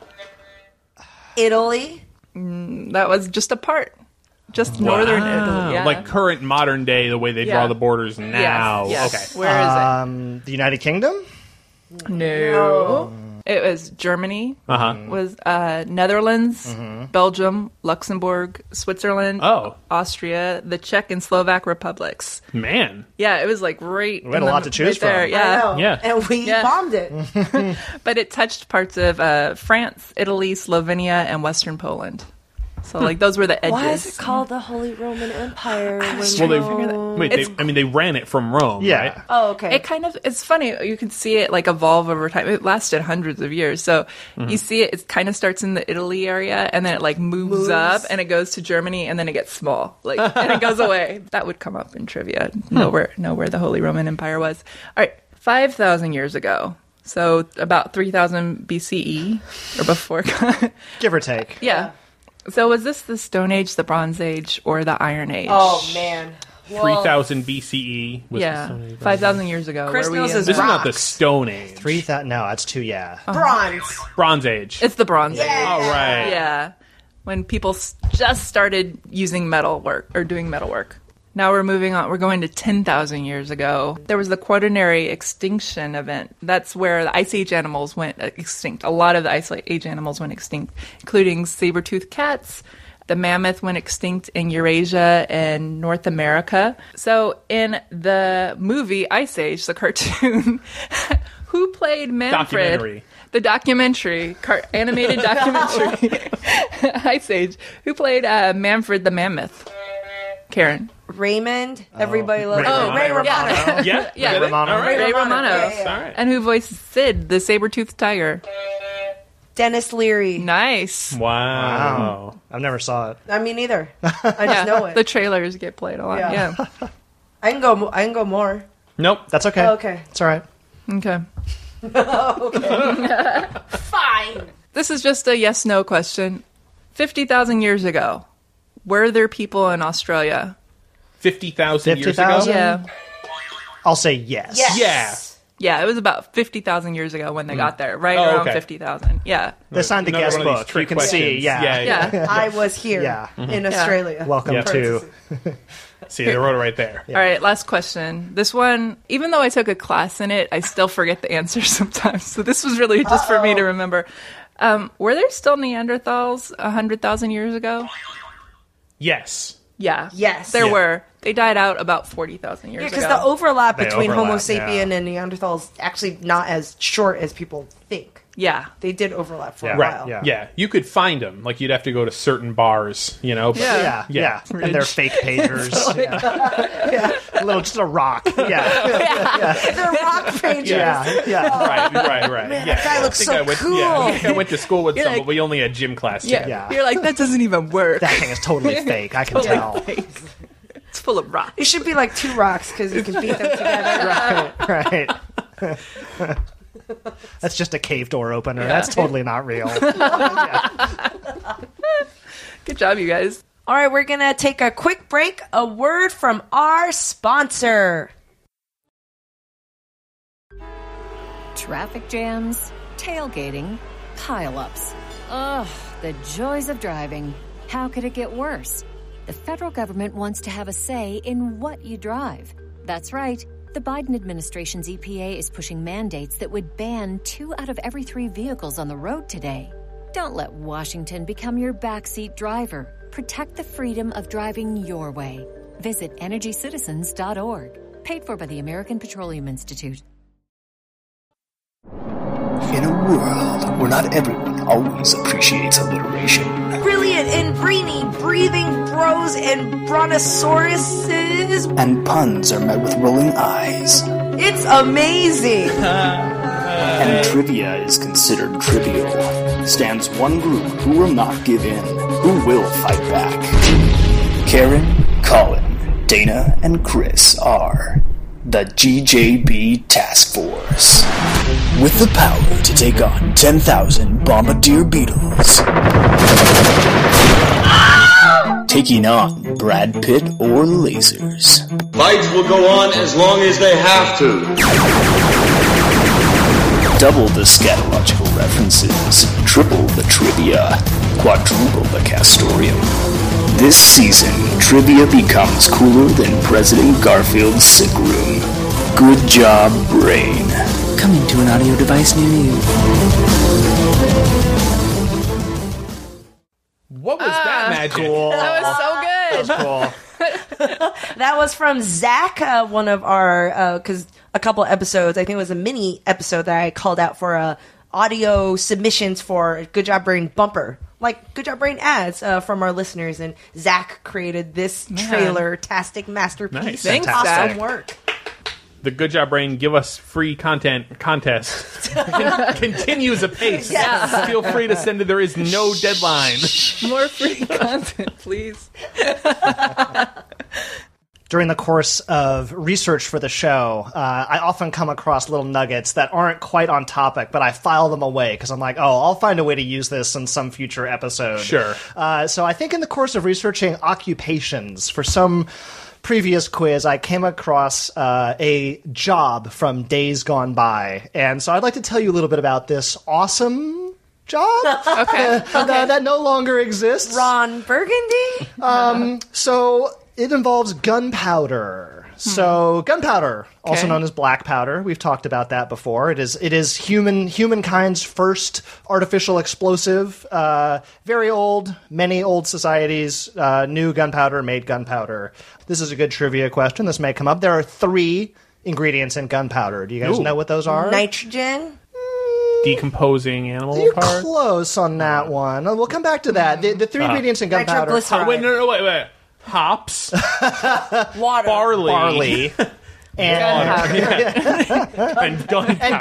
Italy. that was just a part, just northern Italy. Yeah. Like current modern day, the way they draw Yeah. the borders now. Yes, yes. Okay. Where is Um, the United Kingdom? it? No. It was Germany, Uh huh. was uh, Netherlands, Belgium, Luxembourg, Switzerland, Oh. Austria, the Czech and Slovak republics. Man. Yeah, it was like right. We had in a the- lot to choose right there, from. I Yeah, know. Yeah. And we Yeah. bombed it. but it touched parts of uh, France, Italy, Slovenia, and Western Poland. So like those were the edges. Why is it called the Holy Roman Empire? when Well, you they know- wait. They, I mean, they ran it from Rome. Yeah. Right? Oh, okay. It kind of, it's funny. You can see it like evolve over time. It lasted hundreds of years. So Mm-hmm. you see it, it kind of starts in the Italy area and then it like moves, Moves. up and it goes to Germany and then it gets small. Like, and it goes away. That would come up in trivia. Know where, know where the Holy Roman Empire was. All right. five thousand years ago. So about three thousand B C E or before. Give or take. Yeah. So was this the Stone Age, the Bronze Age, or the Iron Age? oh, man. Well, Three thousand B C E. Was the Yeah. Stone Age. five thousand years ago. Chris were we knows in his This the- is not the Rocks. Stone Age. Three thousand? No, that's two. Yeah. Bronze. Bronze Age. It's the Bronze Age. All right. Yeah, when people s- just started using metal work or doing metal work. Now we're moving on. We're going to ten thousand years ago. There was the Quaternary extinction event. That's where the Ice Age animals went extinct. A lot of the Ice Age animals went extinct, including saber-toothed cats. The mammoth went extinct in Eurasia and North America. So in the movie Ice Age, the cartoon, who played Manfred? Documentary. The documentary, car- animated documentary, Ice Age. Who played uh, Manfred the Mammoth? Karen. Raymond. Everybody loves Ray Ray, Romano. Ray Romano. Yeah. Yeah. Yeah. Really? Romano. All right. Ray Romano. Romano. Yeah, yeah, yeah. All right. And who voiced Sid, the saber-toothed tiger? Dennis Leary. Nice. Wow. I never saw it. I mean, neither. I just know it. The trailers get played a lot. Yeah. Yeah. I can go. mo- I can go more. Nope. That's okay. Oh, okay. It's all right. Okay. Fine. This is just a yes-no question. fifty thousand years ago, were there people in Australia? Fifty thousand years fifty ago. thousand? Yeah. I'll say yes. Yes. Yeah. Yeah, it was about fifty thousand years ago when they got there. Right Oh, around okay. fifty thousand. Yeah. They signed the Another guest one of these book. You trick can see. questions. Yeah. Yeah, yeah. Yeah. I was here Yeah. in Australia. Welcome Yeah. to. See, they wrote it right there. All right, last question. This one, even though I took a class in it, I still forget the answer sometimes. So this was really just for me to remember. Um, were there still Neanderthals one hundred thousand years ago? Yes. Yeah. Yes. There Yeah. were. They died out about forty thousand years Yeah, ago. because the overlap They between Homo overlap, sapien yeah. and Neanderthal is actually not as short as people think. yeah. They did overlap for Yeah. a Right, while. yeah. Yeah. You could find them. Like you'd have to go to certain bars, you know. But Yeah. Yeah, yeah, Yeah. and they're fake pagers. yeah. A little, just a rock. Yeah, They're rock pages. yeah, yeah. Right, right, right. Man, yeah. that guy I looks think so I went, cool. Yeah, I think I went to school with You're some, like- but we only had gym class Yeah. together. Yeah. You're like, that doesn't even work. That thing is totally fake. I can tell. It's full of rocks. It should be like two rocks because you can beat them together. Right. That's just a cave door opener. That's totally not real. Good job, you guys. All right, we're going to take a quick break. A word from our sponsor. Traffic jams, tailgating, pileups. Ugh, the joys of driving. How could it get worse? The federal government wants to have a say in what you drive. That's right. The Biden administration's E P A is pushing mandates that would ban two out of every three vehicles on the road today. Don't let Washington become your backseat driver. Protect the freedom of driving your way. Visit energy citizens dot org. Paid for by the American Petroleum Institute. In a world where not everyone always appreciates alliteration, Brilliant and brainy, breathing bros and brontosauruses. and puns are met with rolling eyes, It's amazing. and trivia is considered trivial, stands one group who will not give in, who will fight back. Karen, Colin, Dana, and Chris are the G J B Task Force. With the power to take on ten thousand Bombardier Beetles. Taking on Brad Pitt or lasers. Fights will go on as long as they have to. Double the scatological references, triple the trivia, quadruple the castorium. This season, trivia becomes cooler than President Garfield's sick room. Good job, Brain. Coming to an audio device near you. What was that magic? Cool. That was so good. That's cool. That was from Zach, uh, one of our, because a couple episodes, I think it was a mini episode that I called out for uh, audio submissions for Good Job Brain bumper. Like Good Job Brain ads uh, from our listeners, and Zach created this trailer-tastic masterpiece. Nice. Thanks, awesome Zach. work. The Good Job Brain Give Us Free Content contest con- continues apace. Yes. Feel free to send it. There is no deadline. More free content, please. During the course of research for the show, uh, I often come across little nuggets that aren't quite on topic, but I file them away because I'm like, oh, I'll find a way to use this in some future episode. Sure. Uh, so I think in the course of researching occupations for some previous quiz, I came across uh, a job from Days Gone By. And so I'd like to tell you a little bit about this awesome job Okay. uh, that, that no longer exists. Ron Burgundy? So it involves gunpowder. So gunpowder, also Okay. known as black powder, we've talked about that before. It is it is human humankind's first artificial explosive. Uh, very old, many old societies uh, knew gunpowder, made gunpowder. This is a good trivia question. This may come up. There are three ingredients in gunpowder. Do you guys Ooh. know what those are? Nitrogen? Decomposing animal You're parts. close on that one. We'll come back to that. The, the three ingredients in gunpowder: Nitroglycerin. Oh, wait, no, no, wait, wait. Hops, Water. barley, barley, and and gunpowder. and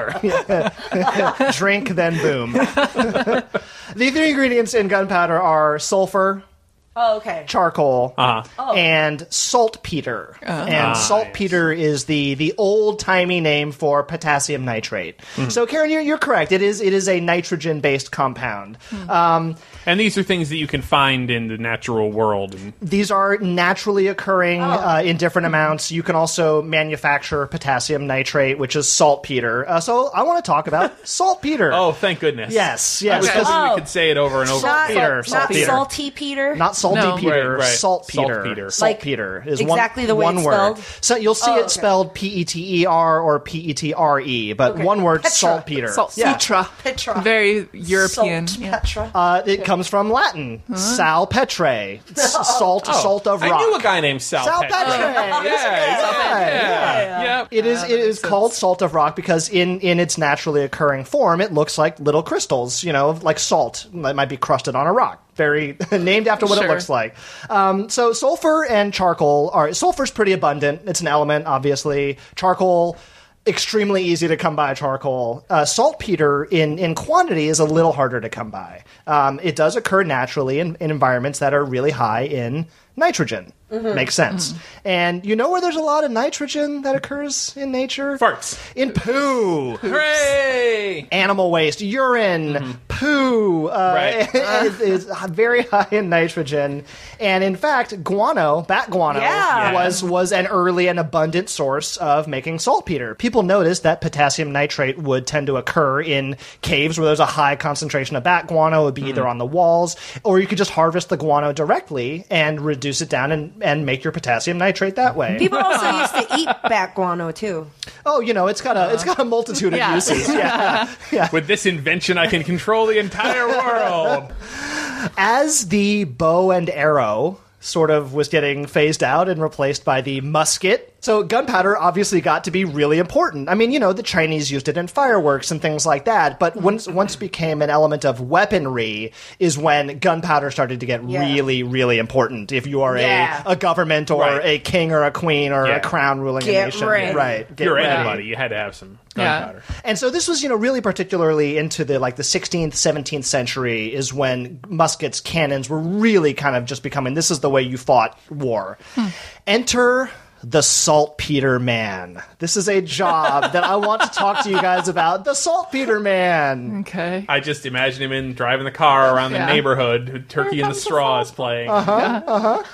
gunpowder. Drink, then boom. The three ingredients in gunpowder are sulfur, Oh, okay. charcoal, Uh-huh. and saltpeter. And saltpeter is the the old timey name for potassium nitrate. So, Karen, you're, you're correct. It is it is a nitrogen based compound. Um, And these are things that you can find in the natural world. And These are naturally occurring uh, in different amounts. You can also manufacture potassium nitrate, which is saltpeter. Uh, so I want to talk about saltpeter. oh, thank goodness. Yes, I yes. was because- hoping Oh. we could say it over and over. Not, Saltpeter, not saltpeter. salty Peter? Not salty No. Peter, Right, right. saltpeter. Saltpeter. Saltpeter is exactly one, the way one it's word. spelled? So you'll see Oh, it okay. spelled P E T E R or P E T R E, but Okay. one word, Petra. saltpeter. Salt Yeah. Petra. Petra. Very European. Salt Yeah. Petra. Uh, it comes from Latin, sal petre, S- salt, salt of rock. I knew a guy named Sal, Sal Petre. Petre. Yeah, yeah, yeah, yeah. It is. It is called salt of rock because in, in its naturally occurring form, it looks like little crystals. You know, like salt that might be crusted on a rock. Very named after what it Sure. looks like. Um, so sulfur and charcoal are sulfur's pretty abundant. It's an element, obviously. Charcoal extremely easy to come by charcoal. Uh, saltpeter in, in quantity is a little harder to come by. Um, it does occur naturally in, in environments that are really high in nitrogen. Mm-hmm. Makes sense. Mm-hmm. And you know where there's a lot of nitrogen that occurs in nature? Farts. In poo. Hooray! Animal waste, urine, mm-hmm. poo. Uh, right. is, is very high in nitrogen. And in fact, guano, bat guano, yeah. was, was an early and abundant source of making saltpeter. People noticed that potassium nitrate would tend to occur in caves where there's a high concentration of bat guano. It would be mm-hmm. either on the walls, or you could just harvest the guano directly and reduce it down and and make your potassium nitrate that way. People also used to eat bat guano too. Oh, you know, it's got a it's got a multitude of yeah. uses. Yeah. yeah. With this invention, I can control the entire world. As the bow and arrow sort of was getting phased out and replaced by the musket. So gunpowder obviously got to be really important. I mean, you know, the Chinese used it in fireworks and things like that, but once once it became an element of weaponry is when gunpowder started to get yeah. really, really important. If you are yeah. a, a government or right. a king or a queen or yeah. a crown ruling get a nation. Ready. Right. Get You're ready. anybody. You had to have some gunpowder. Yeah. And so this was, you know, really particularly into the like the sixteenth, seventeenth century is when muskets, cannons were really kind of just becoming, this is the way you fought war. Hmm. Enter the Saltpeter Man. This is a job that I want to talk to you guys about. The Saltpeter Man. Okay. I just imagine him in driving the car around Yeah. the neighborhood. Turkey in the Straw is playing. Uh-huh,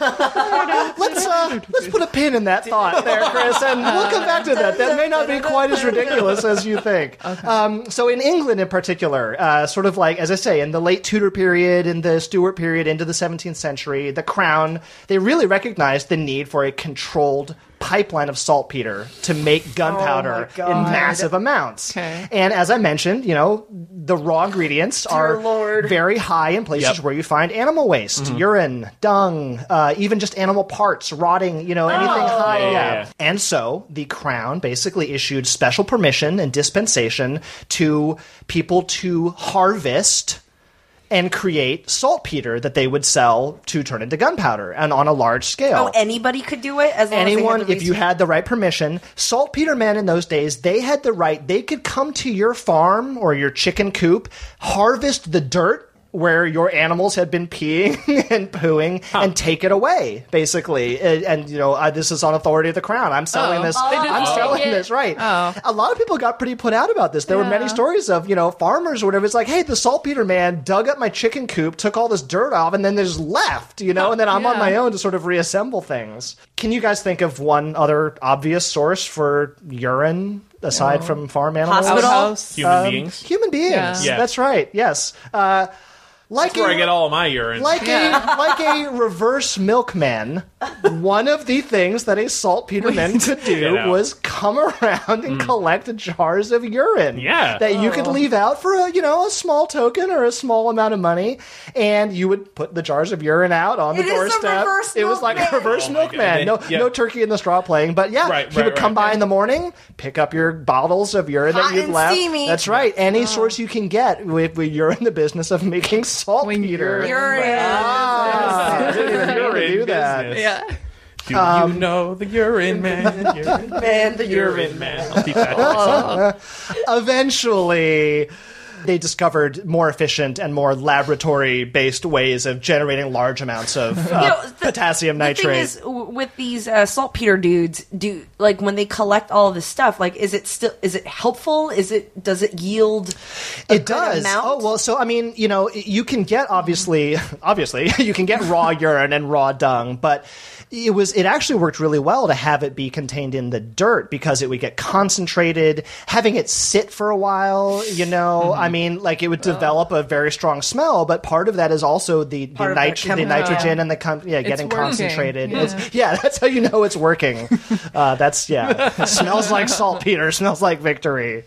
uh-huh. let's, uh, let's put a pin in that thought there, Chris, and we'll come back to that. That may not be quite as ridiculous as you think. Okay. Um, so in England in particular, uh, sort of like, as I say, in the late Tudor period, in the Stuart period, into the seventeenth century, the Crown, they really recognized the need for a controlled pipeline of saltpeter to make gunpowder Oh my in God. massive amounts. Okay. And as I mentioned, you know, the raw ingredients are Lord. very high in places Yep. where you find animal waste, urine, dung, uh, even just animal parts rotting, you know, anything high. Yeah, Yeah. yeah. And so the Crown basically issued special permission and dispensation to people to harvest and create saltpeter that they would sell to turn into gunpowder, and on a large scale. Oh, anybody could do it as long Anyone, as they had the if you resources? had the right permission. Saltpeter men in those days, they had the right, they could come to your farm or your chicken coop, harvest the dirt where your animals had been peeing and pooing, huh. and take it away, basically. And, and you know, uh, this is on authority of the Crown. I'm selling Oh. this. Oh, they just I'm take selling it. this, right. Oh. A lot of people got pretty put out about this. There were Yeah. many stories of, you know, farmers or whatever. It's like, hey, the saltpeter man dug up my chicken coop, took all this dirt off, and then they just left, you know, and then I'm on Yeah. my own to sort of reassemble things. Can you guys think of one other obvious source for urine aside from farm animals? Hospital? Outhouse. Human Um, beings. Human beings. Yeah. Yeah. That's right. Yes. Uh, like That's where a, I get all of my urine. like Yeah. a like a reverse milkman, one of the things that a saltpeter man could do Get out. was come around and collect jars of urine. Yeah. That you could leave out for a you know a small token or a small amount of money, and you would put the jars of urine out on the It is a doorstep. reverse It was like a milkman. reverse Oh my milkman. No, God. Yeah. no turkey in the straw playing, but yeah, Right, he right, would come right. by in the morning, pick up your bottles of urine Hot that you'd and left. steamy. That's right. Any source you can get, we, we, you're in the business of making saltpeter. Urine. Ah, I didn't even know to do that. business. Yeah. Do Um, you know the urine man? Urine Man, the urine man. I'll teach that to myself. Eventually, they discovered more efficient and more laboratory-based ways of generating large amounts of uh, You know, the- potassium The nitrate. thing is, w- with these uh, saltpeter dudes, do like when they collect all of this stuff, like is it still is it helpful? Is it does it yield? A It good does. amount? Oh well, so I mean, you know, you can get obviously, obviously, you can get raw urine and raw dung, but it was it actually worked really well to have it be contained in the dirt because it would get concentrated. Having it sit for a while, you know, I mean, like it would develop a very strong smell. But part of that is also the the, Part of the nit- the chemical. nitrogen and the com- yeah getting working. concentrated. Yeah. It's, yeah, that's how you know it's working. Uh, that's yeah, it smells like saltpeter. Smells like victory.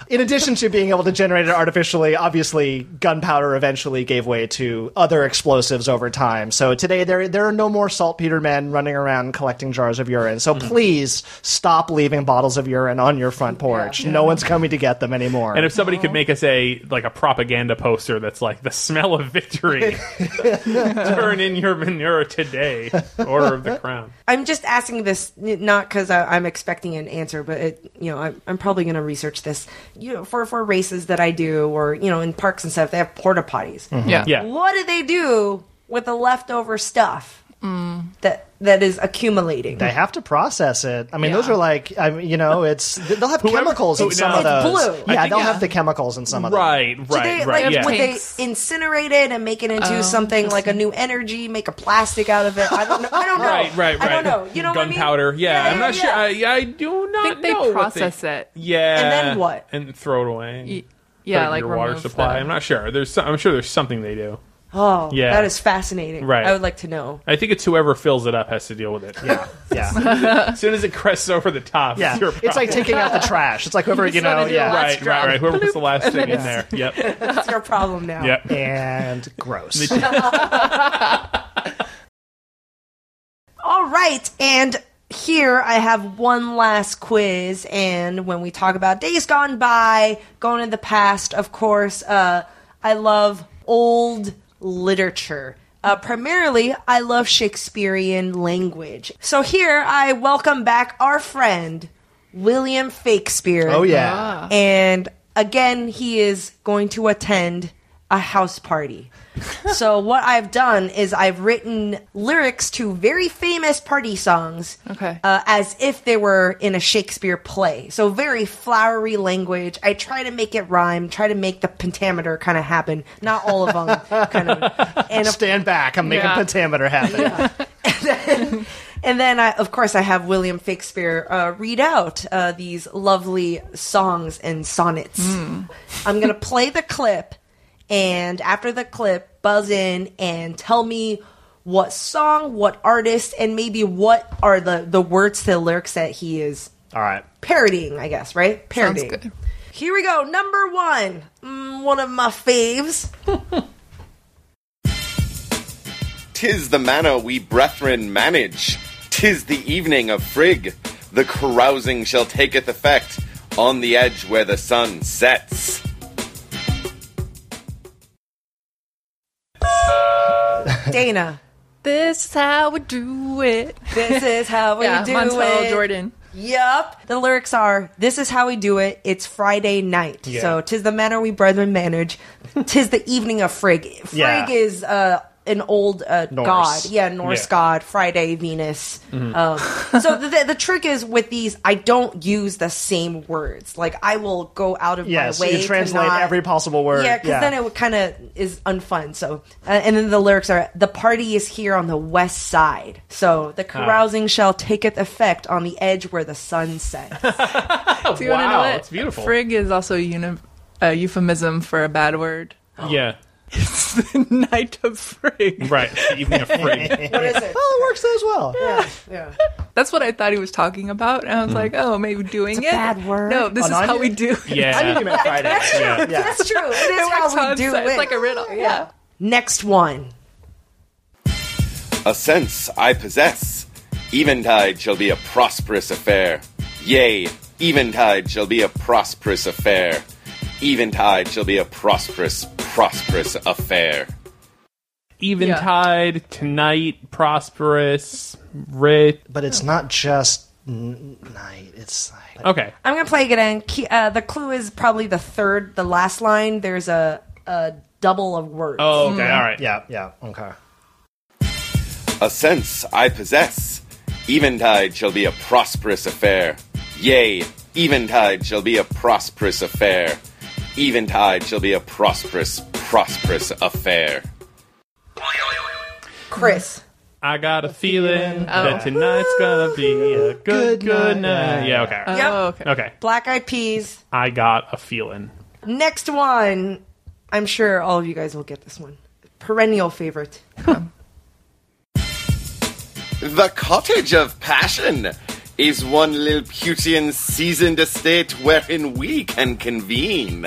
In addition to being able to generate it artificially, obviously gunpowder eventually gave way to other explosives over time. So today there there are no more saltpeter men running around collecting jars of urine. So Mm-hmm. please stop leaving bottles of urine on your front porch. No one's coming to get them anymore. And if somebody could make us a like a propaganda poster that's like the smell of victory, turn in your manure today, Order of the Crown. I'm just asking this n- not because I'm expecting an answer, but it, you know, I'm, I'm probably going to research this. You know, for for races that I do, or you know, in parks and stuff, they have porta potties. Yeah. Yeah. What do they do with the leftover stuff that that is accumulating? they have to process it. I mean, Yeah. those are like, I mean, you know, it's they'll have Whoever- chemicals in who- some no. of It's those. blue. Yeah, I think- they'll yeah. have the chemicals in some of them. Right, Do right, they, right. like, Yeah. would they Tanks. incinerate it and make it into Oh, something like a new energy, make a plastic out of it? I don't know. I don't know. Right, right, right. I don't know. You know what I mean? Gunpowder. Yeah, Yeah, I'm not yeah, sure. yeah. I, I do not I think they know. what process it. Yeah. And then what? And throw it away. Y- Put Yeah, it in like your water remove supply. the- I'm not sure. There's. Some, I'm sure there's something they do. Oh, Yeah. that is fascinating. Right. I would like to know. I think it's whoever fills it up has to deal with it. Yeah, yeah. As soon as it crests over the top, Yeah, it's your it's like taking out the trash. It's like whoever, you know, wanna do yeah. a lot. right, right, right. Whoever puts the last thing in there. Yep. That's your problem now. Yep. And gross. All right, and here I have one last quiz, and when we talk about days gone by, going in the past, of course, uh, I love old literature. Uh, primarily, I love Shakespearean language. So here I welcome back our friend, William Shakespeare. Oh, yeah. And again, he is going to attend a house party. So what I've done is I've written lyrics to very famous party songs, Okay. uh, as if they were in a Shakespeare play. So very flowery language. I try to make it rhyme, try to make the pentameter kind of happen. Not all of them, kind of. And of, Stand back. I'm making Yeah. pentameter happen. and then, I, of course, I have William Shakespeare uh, read out uh, these lovely songs and sonnets. I'm going to play the clip. And after the clip, buzz in and tell me what song, what artist, and maybe what are the, the words to the lyrics that he is All right. parodying, I guess, right? Parodying. good. Here we go. Number one. Mm, one of my faves. Tis the manner we brethren manage. Tis the evening of Frigg. The carousing shall taketh effect on the edge where the sun sets. Dana. This is how we do it. This is how we Yeah, do Montel it. Jordan. Yup. The lyrics are, this is how we do it. It's Friday night. Yeah. So, tis the manner we brethren manage. Tis the evening of Frigg. Frigg Yeah. is uh, an old uh, Norse. god. Yeah, Norse Yeah. god. Friday, Venus. Um, so, the, the, the trick is with these, I don't use the same words. Like, I will go out of Yes, my way you translate to not, every possible word. Yeah, because then it kind of is unfun. So, uh, and then the lyrics are, the party is here on the west side. So, the carousing shall taketh effect on the edge where the sun sets. Do you want to know Wow, it? it's beautiful. Frig is also a, uni- a euphemism for a bad word. Yeah. It's the night of Frig. Right. The evening of Frigg. What is it? Oh, it works as well. Yeah, yeah. That's what I thought he was talking about, and I was like, "Oh, maybe doing It's a it." bad word. No, this Oh, is no, I how knew- we do. It. Yeah. I knew you meant Friday. Yeah. Yeah. That's true. It is works how we on do set. it. It's like a riddle. Yeah. Next one. A sense I possess. Eventide shall be a prosperous affair. Yea, eventide shall be a prosperous affair. Eventide shall be a prosperous, prosperous affair. Eventide, tonight, prosperous, rich. But it's not just n- night. It's like, Okay. I'm gonna play it again. Key- Uh, the clue is probably the third, the last line. There's a, a double of words. Oh, okay. All right. yeah, yeah, okay. A sense I possess. Eventide shall be a prosperous affair. Yea, eventide shall be a prosperous affair. Eventide shall be a prosperous, prosperous affair. Chris. I got a feeling Oh. that tonight's gonna be a good, good night. Yeah, okay. Oh, Yep. okay. Okay. Black Eyed Peas. I got a feeling. Next one. I'm sure all of you guys will get this one. Perennial favorite. The cottage of passion. is one Lilliputian seasoned estate wherein we can convene.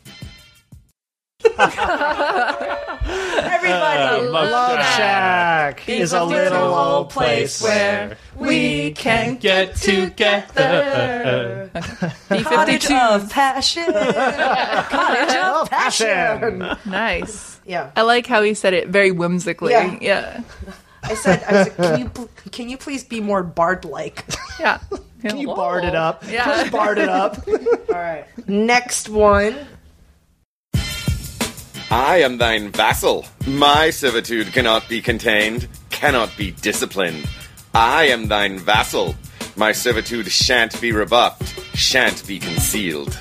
Everybody, Uh, Love Shack is a little old place where we can get together. B Cottage fifty-two. of passion. Cottage of passion. Nice. Yeah. I like how he said it very whimsically. Yeah. Yeah. I said, I was like, can you, pl- can you please be more bard-like? Yeah. Can you bard it up? Yeah. Just bard it up. All right. Next one. I am thine vassal. My servitude cannot be contained, cannot be disciplined. I am thine vassal. My servitude shan't be rebuffed, shan't be concealed.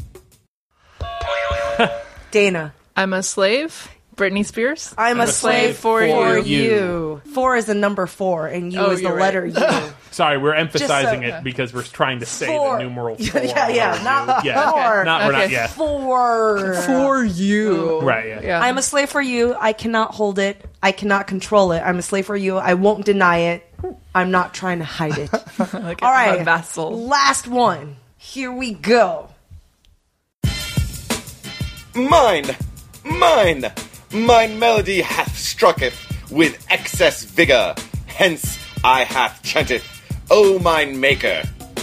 Dana. I'm a slave. Britney Spears. I'm, a, slave, for, for you. you. Four is the number four, and you Oh, is the you're letter right. U. Sorry, we're emphasizing so- it because we're trying to say Four. the numeral four. Yeah, yeah, not yeah. four. Not, we're not, Okay. yeah. Four. For you. Right, yeah. Yeah. I'm a slave for you. I cannot hold it. I cannot control it. I'm a slave for you. I won't deny it. I'm not trying to hide it. like All I'm right. a vassal. Last one. Here we go. Mine, mine, mine melody hath strucketh with excess vigor, hence I hath chanteth, O mine maker.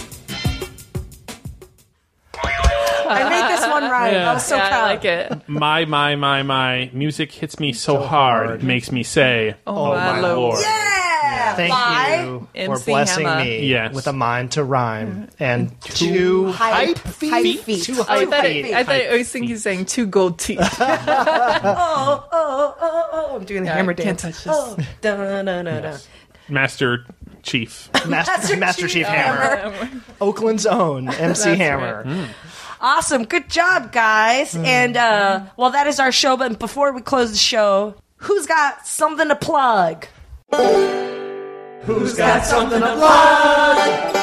I made this one right. I was so yeah, proud. I like it. My, my, my, my. Music hits me so, hard, hard. makes me say, Oh, oh, my my Lord." Lord. Yeah. Thank Five. you M for C blessing Hammer. me Yes. with a mind to rhyme and two Hype. hype feet. Hype feet. Two Oh, I hype thought, feet. I, thought, I always think he's saying two gold teeth. Oh, oh, oh, oh. I'm doing the Yeah, hammer I can't dance. touch this. Oh, da, da, da, da, da. Master Chief. Master, Master Chief Hammer. Oakland's own M C That's Hammer. right. Awesome. Good job, guys. And, uh, well, that is our show. But before we close the show, who's got something to plug? Who's got something to plug?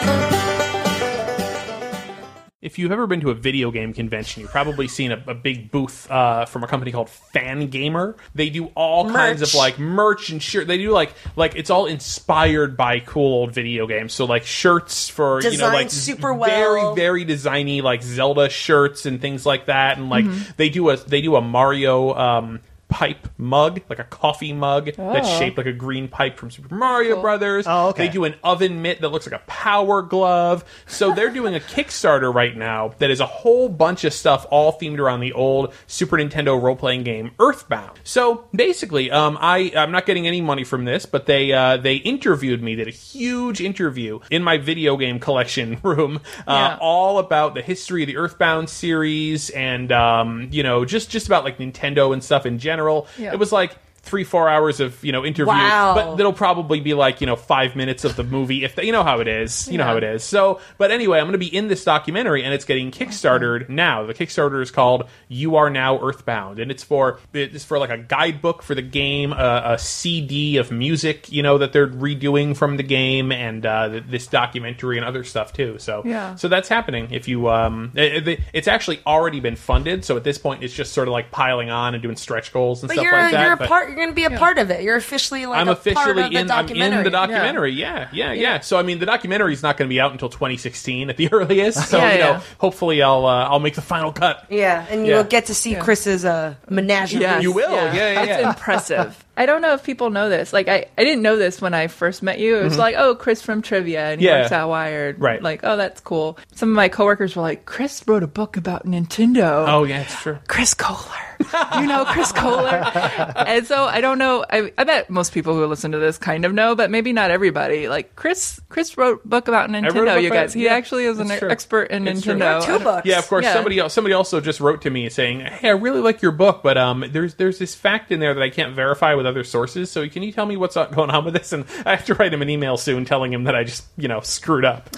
If you've ever been to a video game convention, you've probably seen a, a big booth uh, from a company called Fangamer. They do all Merch. kinds of like merch and shirt. They do like like it's all inspired by cool old video games. So like shirts for you know Designed like super very well. very designy like Zelda shirts and things like that. And like Mm-hmm. they do a they do a Mario. Um, pipe mug, like a coffee mug that's shaped like a green pipe from Super Mario Brothers. Oh, okay. They do an oven mitt that looks like a power glove. So they're doing a Kickstarter right now that is a whole bunch of stuff all themed around the old Super Nintendo role-playing game Earthbound. So basically, um, I, I'm not getting any money from this, but they uh, they interviewed me, did a huge interview in my video game collection room, uh, Yeah. all about the history of the Earthbound series and, um, you know, just, just about like Nintendo and stuff in general. Yeah. It was like three, four hours of, you know, interview. Wow. But it'll probably be like, you know, five minutes of the movie. If they, you know how it is. You know Yeah. how it is. So, but anyway, I'm going to be in this documentary and it's getting Kickstartered now. The Kickstarter is called You Are Now Earthbound. And it's for, it's for like a guidebook for the game, a, a C D of music, you know, that they're redoing from the game and uh, th- this documentary and other stuff too. So, Yeah. so that's happening. If you, um, it, it- it's actually already been funded. So at this point, it's just sort of like piling on and doing stretch goals and But stuff you're, like that. you're a but- part. You're going to be a part of it. You're officially like I'm a officially part of the in. I'm documentary. in the documentary. Yeah. Yeah, yeah, yeah. So I mean, the documentary is not going to be out until twenty sixteen at the earliest. So Yeah, you know, yeah. hopefully, I'll uh, I'll make the final cut. Yeah, and you Yeah. will get to see Yeah. Chris's uh, menagerie. Yes. You will. Yeah, yeah, That's yeah. impressive. I don't know if people know this. Like, I, I didn't know this when I first met you. It was like, oh, Chris from Trivia, and he Mm-hmm. Yeah. works at Wired. Right. Like, oh, that's cool. Some of my coworkers were like, Chris wrote a book about Nintendo. Oh yeah, it's true. Chris Kohler. You know Chris Kohler? And so I don't know. I, I bet most people who listen to this kind of know, but maybe not everybody. Like, Chris Chris wrote a book about wrote a Nintendo, book you about- guys. He yeah, actually is an it's true. expert in It's true. Nintendo. Two books. Yeah, of course. Yeah. Somebody else, somebody also just wrote to me saying, "Hey, I really like your book, but um, there's there's this fact in there that I can't verify with other sources. So can you tell me what's going on with this?" And I have to write him an email soon telling him that I just you know screwed up.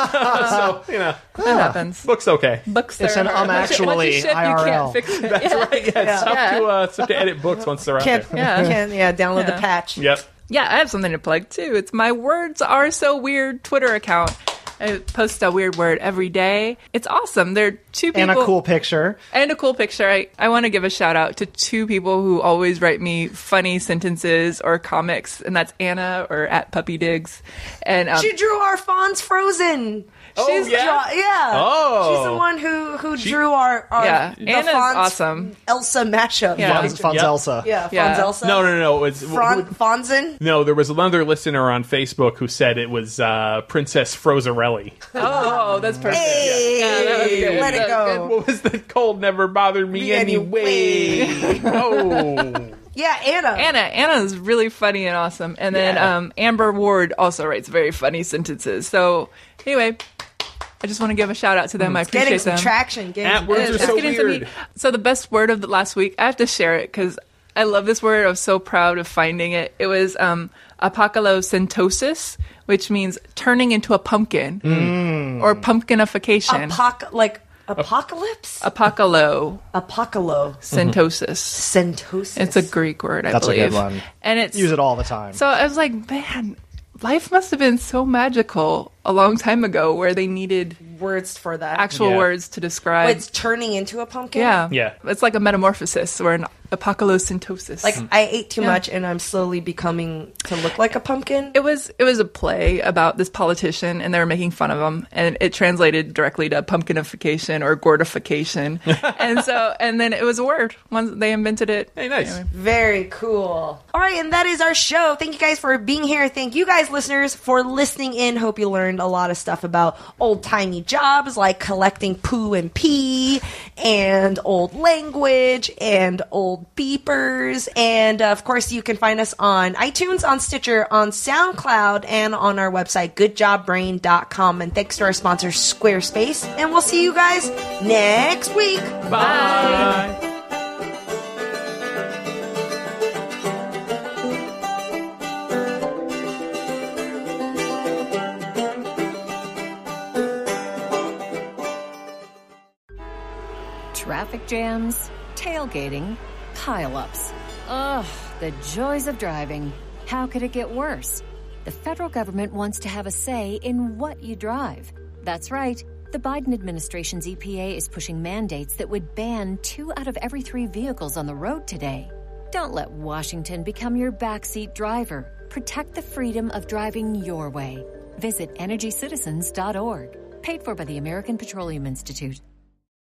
So you know, That happens. book's okay. Books It's are an hard. um Once you- once you actually ship, I R L. You can't fix it. That's yeah. right. Yeah, it's tough Yeah. to uh, it's tough to edit books once they're out Can't, there. Yeah. can't, yeah, download the Yeah. patch. Yep. Yeah, I have something to plug too. It's my Words Are So Weird Twitter account. I post a weird word every day. It's awesome. There are two people. And a cool picture. And a cool picture. I, I want to give a shout out to two people who always write me funny sentences or comics, and that's Anna or at Puppy Digs. And um, She drew our Fonz Frozen. Oh, She's yeah? draw- yeah. Oh. She's the one who, who She- drew our, our Yeah. the Anna's Fonz awesome. Elsa matchup. Yeah. Fonz, Fonz Yep. Elsa. Yeah, Yeah. Fonz Elsa. No, no, no. It's Fron- Fonzen. no. There was another listener on Facebook who said it was uh, Princess Frozarelli. oh, that's perfect. Hey, Yeah, that was good. let it That was go. What was the cold never bothered me Me anyway? anyway. Oh. Yeah, Anna. Anna. Anna is really funny and awesome. And then Yeah. um, Amber Ward also writes very funny sentences. So anyway, I just want to give a shout out to them. I appreciate Getting some them. traction. Getting At some words traction. are so getting some weird. heat. So the best word of the last week, I have to share it because I love this word. I was so proud of finding it. It was um, apocalypsentosis, which means turning into a pumpkin or pumpkinification. Apoc- like apocalypse? Apocalo Apocalo. sentosis. Sentosis. It's a Greek word, I That's a believe. good one. And it's Use it all the time. So I was like, man, life must have been so magical a long time ago where they needed words for that. actual Yeah. words to describe. It's turning into a pumpkin? yeah. Yeah. It's like a metamorphosis or an apocalypsentosis. Like I ate too Yeah. much and I'm slowly becoming to look like a pumpkin. It was it was a play about this politician, and they were making fun of him, and it translated directly to pumpkinification or gordification, and so and then it was a word once they invented it. Hey, nice. Anyway. Very cool. All right, and that is our show. Thank you guys for being here. Thank you guys, listeners, for listening in. Hope you learned a lot of stuff about old-timey jobs like collecting poo and pee, and old language, and old beepers. And, uh, of course, you can find us on iTunes, on Stitcher, on SoundCloud, and on our website, good job brain dot com. And thanks to our sponsor, Squarespace. And we'll see you guys next week. Bye. Traffic jams, tailgating, pileups. Ugh, the joys of driving. How could it get worse? The federal government wants to have a say in what you drive. That's right. The Biden administration's E P A is pushing mandates that would ban two out of every three vehicles on the road today. Don't let Washington become your backseat driver. Protect the freedom of driving your way. Visit energy citizens dot org. Paid for by the American Petroleum Institute.